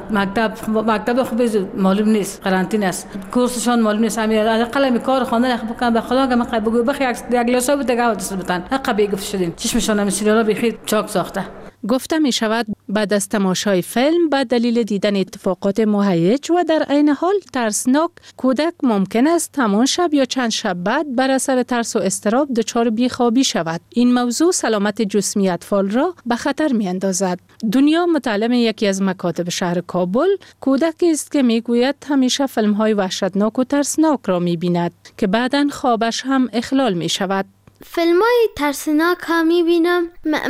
مکتب خوب معلوم نیست، قرنطینه است، کورسشون معلوم نیست، همین قلم کار خواندن بکنن. به خدا که من بگو بخی یک لاسا بود دیگه دست بتن حق بگفت شدیم چشمشون هم سریالا بخیر چاک ساخته.
گفته می شود بعد از تماشای فیلم به دلیل دیدن اتفاقات مهیج و در عین حال ترسناک کودک ممکن است همان شب یا چند شب بعد بر اثر ترس و اضطراب دچار بیخوابی شود. این موضوع سلامت جسمی اطفال را به خطر می اندازد. دنیا متعلم یکی از مکاتب شهر کابل کودکی است که می گوید همیشه فیلم های وحشتناک و ترسناک را می بیند که بعداً خوابش هم اخلال می شود.
فیلم های ترسناک ها میبینم،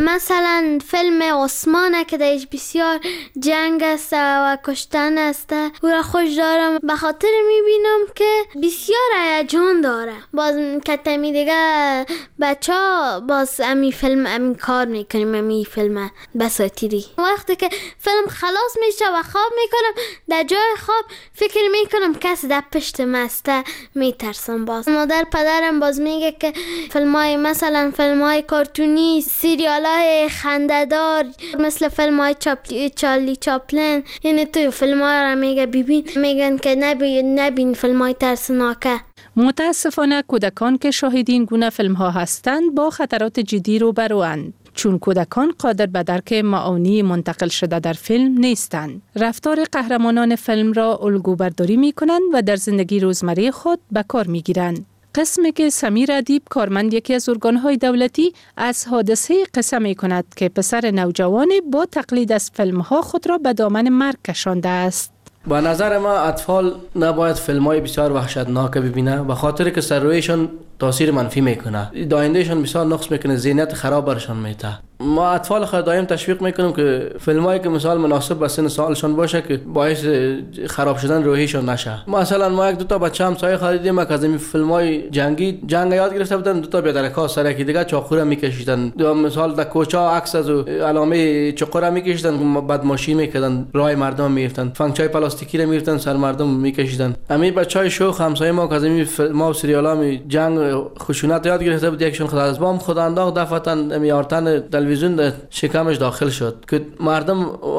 مثلا فیلم عثمانه که درش بسیار جنگ است و کشتن است، او را خوش دارم به خاطر میبینم که بسیار هیجان داره. باز کتمی دیگه بچه ها باز امی فیلم امی کار میکنیم، امی فیلم بساتیری. وقتی که فیلم خلاص میشه و خواب میکنم، در جای خواب فکر میکنم کسی در پشت مسته میترسم. باز مادر پدرم باز میگه که فیلم مثلا فیلم های کارتونی، سریال های خنده‌دار مثل فیلم های چارلی چاپلین، یعنی تو فیلم ها را میگه ببین، میگن که نبین فیلم های ترسناکه.
متاسفانه کودکان که شاهد این گونه فیلم ها هستند با خطرات جدی روبروند، چون کودکان قادر به درک معانی منتقل شده در فیلم نیستند. رفتار قهرمانان فیلم را الگو برداری می کنند و در زندگی روزمره خود به کار می گیرند. قسمی که سمیر ادیب کارمند یکی از ارگان‌های دولتی از حادثه قصه می کند که پسر نوجوانی با تقلید از فیلم‌ها خود را به دامن مرگ کشانده است.
با نظر ما اطفال نباید فیلم‌های بسیار وحشتناک ببینه، به خاطر که سر رویشان تاثیر منفی میکنه، آیندهشان بسیار نقص میکنه، ذهنیت خراب برشان میده. ما اطفال خود دائم تشویق میکنیم که فیلمایی که مثال مناسب به سن سالشان باشه که باعث خراب شدن روحیشان نشه. مثلا ما 1-2 تا بچه همسایه خریدیم که از این فیلمای جنگ یاد گرفته بودن، 2 تا بیادرکا سر یکی دیگه چاقو را میکشیدن، مثال در کوچه عکس از علامه چاقو را میکشیدن، بعد ماشی میکردن، راه مردم میرفتن، فنگچای پلاستیکی را میرفتن سر مردم میکشیدن. همین بچهای شوخ همسایه ما که از این فیلم‌ها و سریال‌ها جنگ خشونت یاد گرفته بود، یکشون خود از بام خود انداخت دفتن میارتن تلویزیون شکمش داخل شد که مردم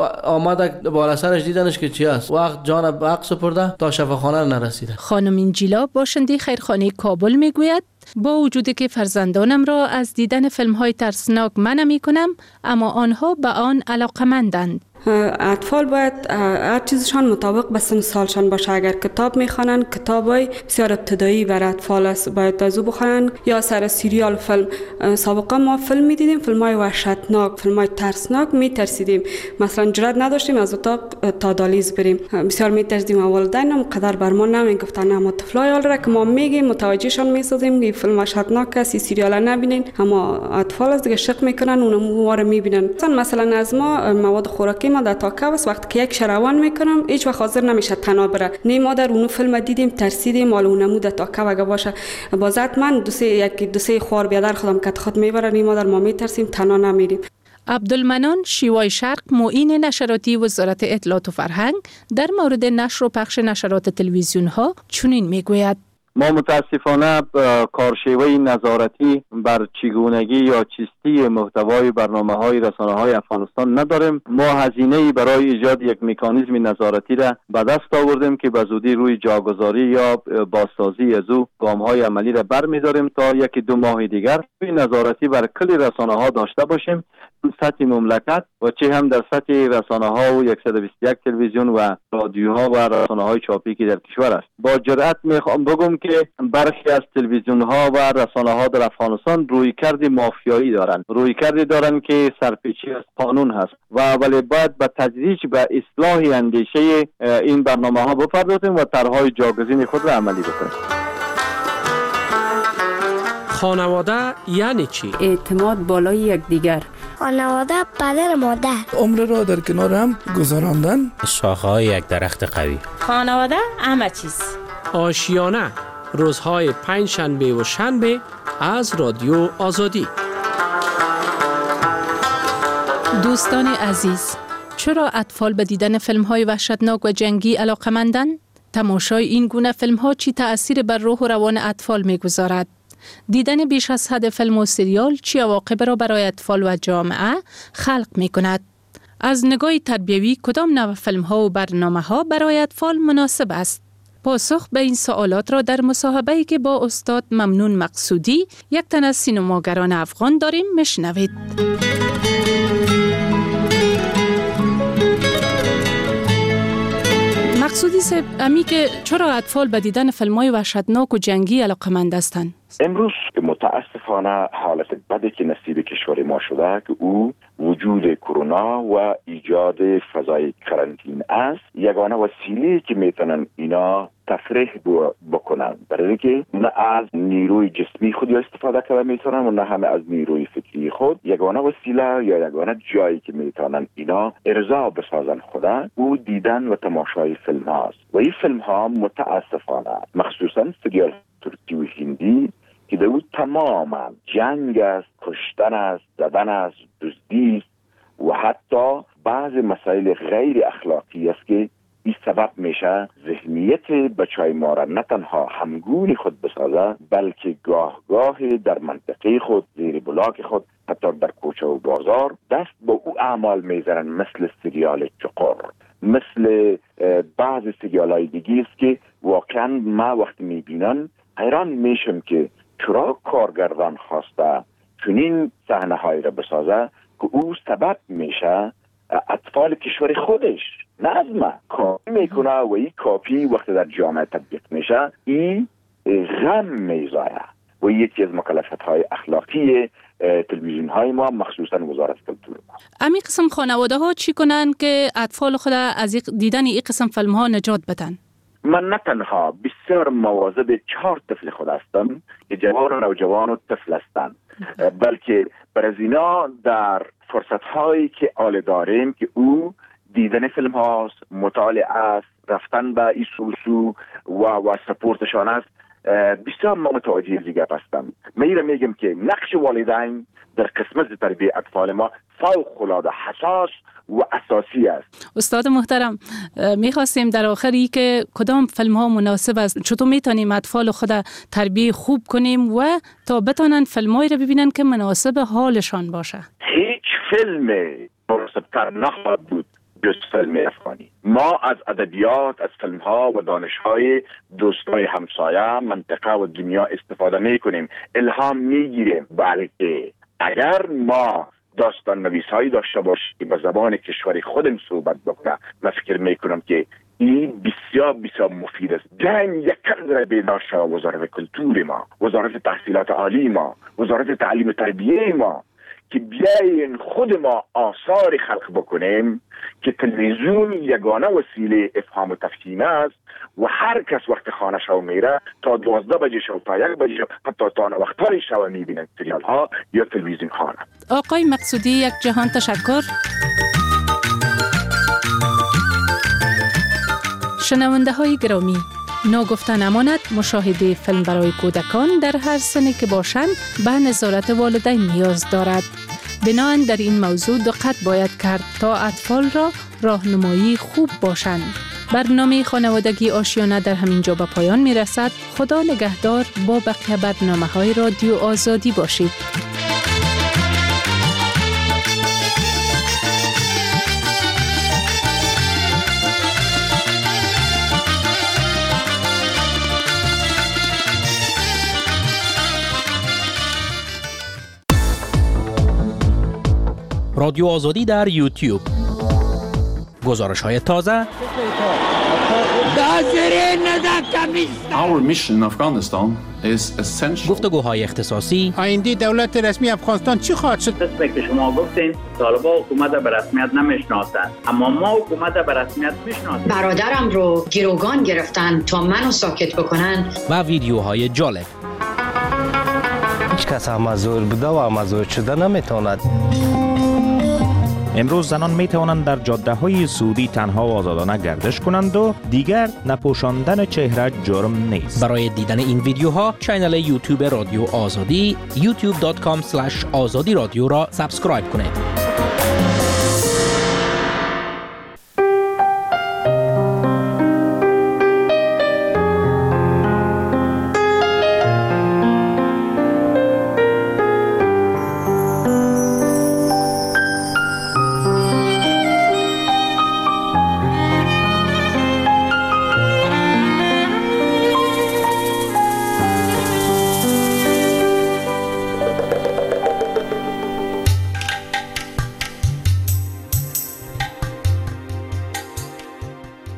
آمده بالا سرش دیدنش که چی است، وقت جان به حق سپرده تا شفاخانه نرسیده.
خانم اینجیلا باشنده خیرخانه کابل میگوید با وجودی که فرزندانم را از دیدن فیلم‌های ترسناک منع می‌کنم، اما آنها به آن علاقه‌مندند.
اطفال باید هر چیزشان مطابق به سن سالشان باشه. اگر کتاب میخوانن، کتابای بسیار ابتدایی برای اطفال است، باید از او بخونن. یا سر سریال فیلم، سابقا ما فیلم میدیدیم، فیلمای وحشتناک، فیلمای ترسناک، میترسیدیم، مثلا جرئت نداشتیم از اتاق تا دالیز بریم، بسیار میترسیدیم. والدینم قدر بر ما نمیگفتن، اما طفلای حال را که ما میگیم متوجهشان میسازیم که فیلم وحشتناک است، سریال نبینین، اما اطفال از دیگه شق میکنن، اونم رو میبینن. مثلا از ما مواد خوراکی ما در تاکه است، وقتی که یک شروان میکنم هیچ وقت حاضر نمیشه تنها بره. نه ما در اونو فیلم دیدیم ترسیدیم، مال اونمو در تاکه وگه باشه بازات من دو سه خوار بیادر خودم که خود میبره، نه ما در ما میترسیم، تنها نمیریم.
عبدالمنان شیوای شرق معین نشراتی وزارت اطلاعات و فرهنگ در مورد نشر و پخش نشرات تلویزیون ها چنین میگوید:
ما متاسفانه کارشیوه نظارتی بر چگونگی یا چیستی محتوای برنامه‌های رسانه‌های افغانستان نداریم. ما هزینه‌ای برای ایجاد یک مکانیزم نظارتی را به دست آوردیم که به زودی روی جاگذاری یا بازسازی از او گام‌های عملی را برمی‌داریم تا 1-2 ماه دیگر نظارتی بر کل رسانه‌ها داشته باشیم، سطح مملکت و چه هم در سطح رسانه‌ها و 121 تلویزیون و رادیوها و رسانه‌های چاپی که در کشور است. با جرأت میخوام بگم که برخی از تلویزیون‌ها و رسانه‌ها در افغانستان رویکرد مافیایی دارند، رویکردی دارند که سرپیچی از قانون هست و ولی باید به تدریج به اصلاح اندیشه این برنامه‌ها بپردازیم و طرح‌های جاگزین خود را عملی بکنیم.
خانواده یعنی چی؟
اعتماد بالای یکدیگر.
خانواده پدر مادر.
عمر را در کنار هم گذراندن.
شاخه‌های یک درخت قوی.
خانواده همه چیز.
آشیانه روزهای 5 شنبه و شنبه از رادیو آزادی.
دوستان عزیز، چرا اطفال به دیدن فیلم‌های وحشتناک و جنگی علاقه‌مندند؟ تماشای این گونه فیلم‌ها چی تأثیر بر روح و روان اطفال می‌گذارد؟ دیدن بیش از حد فیلم و سریال چی عواقب را برای اطفال و جامعه خلق می‌کند؟ از نگاه تربیوی کدام نوع فیلم‌ها و برنامه‌ها برای اطفال مناسب است؟ پاسخ به این سوالات را در مصاحبه‌ای که با استاد ممنون مقصودی، یک تن از سینماگران افغان داریم میشنوید. مقصودی صاحب، امی که چرا اطفال به دیدن فیلم‌های وحشتناک و جنگی علاقه‌مند هستند؟
امروز متاسفانه حالت بدی که نصیب کشور ما شده که او وجود کرونا و ایجاد فضای کرانتین است، یگانه وسیله که میتونن اینا تفریح بکنن، برای که نه از نیروی جسمی خود استفاده کنه میتونن و نه همه از نیروی فکری خود. یگانه وسیله یا یگانه جایی که میتونن اینا ارضا بسازن خدا او دیدن و تماشای فیلم هاست. و این فیلم ها متاسفانه مخصوصا سریال ترکی و هندی که در او تماما جنگ است، کشتن است، زدن است، دزدی است و حتی بعض مسائل غیر اخلاقی است که این سبب میشه ذهنیت بچهای ما را نه تنها همگون خود بسازه، بلکه گاه در منطقه خود، زیر بلاک خود، حتی در کوچه و بازار دست با او اعمال میزنن، مثل سریال چقر، مثل بعض سریال های دیگه است که واقعا ما وقتی میبینن حیران میشم که چرا کارگردان خواسته چنین صحنه های را بسازه که او سبب میشه اطفال کشور خودش نظمه کاپی میکنه و این کاپی وقتی در جامعه تطبیق میشه این غم میزایه و یکی از مکلفیت های اخلاقی تلویزیون های ما مخصوصا وزارت کلتور ما.
امی قسم خانواده ها چی کنن که اطفال خود از دیدن این قسم فیلم ها نجات بدن؟
من نه تنها بسیار مواظب 4 طفل خود هستم که جوان و نوجوان و طفل هستند، بلکه بر از اینا در فرصت هایی که آل داریم که او دیدن فیلم هاست، مطالعه است، رفتن به ایسوسو و سپورتشان است، بسیار ما متوجه زیگه هستم. میگم که نقش والدین در قسمت تربیت اطفال ما فوق العاده حساس و اساسی است.
استاد محترم، میخواستیم در آخری که کدام فیلم ها مناسب است، چطور میتونیم اطفال خود تربیت خوب کنیم و تا بتونن فیلم هایی رو ببینن که مناسب حالشان باشه؟
هیچ فیلم مناسبتر نخواهد بود جز فیلم افغانی. ما از ادبیات، از فیلم ها و دانش های دوستای همسایه، منطقه و دنیا استفاده میکنیم، الهام میگیریم، بلکه اگر ما داستان نویس هایی داشته باشیم که به زبان کشوری خودم صحبت بکنه، من فکر میکنم که این بسیار مفید است. جنگ یک کردر بیدار شد وزارت کلتور ما، وزارت تحصیلات عالی ما، وزارت تعلیم تربیه ما که بیاین خود ما آثار خلق بکنیم که تلویزیون یگانه وسیله افهام و تفهیم است و هر کس وقت خانه شو میره تا 12 بجه شو تا 1 بجه شو حتی تا وقتای شو میبینن سریال ها یا تلویزیون خانه.
آقای مقصودی، یک جهان تشکر. شنونده های گرامی، ناگفته نماند مشاهده فیلم برای کودکان در هر سنی که باشند به نظارت والدین نیاز دارد. بنابراین در این موضوع دقت باید کرد تا اطفال را راهنمایی خوب باشند. برنامه خانوادگی آشیانه در همین جا به پایان می رسد. خدا نگهدار. با بقیه برنامه‌های رادیو آزادی باشید.
رادیو آزادی در یوتیوب. گزارش‌های تازه. گفتگوهای اختصاصی.
آینده دولت رسمی افغانستان چی خواهد شد؟
قسمی که شما گفتین طالبان حکومت به رسمیت نمیشناسند، اما ما حکومت به رسمیت میشناسیم.
برادرم رو گروگان گرفتن تا منو ساکت بکنن.
و ویدیوهای جالب.
هیچ کس مزور بوده و مزور شده نمیتواند.
امروز زنان می توانند در جاده‌های سعودی تنها و آزادانه گردش کنند و دیگر نپوشاندن چهره جرم نیست.
برای دیدن این ویدیوها کانال یوتیوب رادیو آزادی youtube.com/azadi radio را سابسکرایب کنید.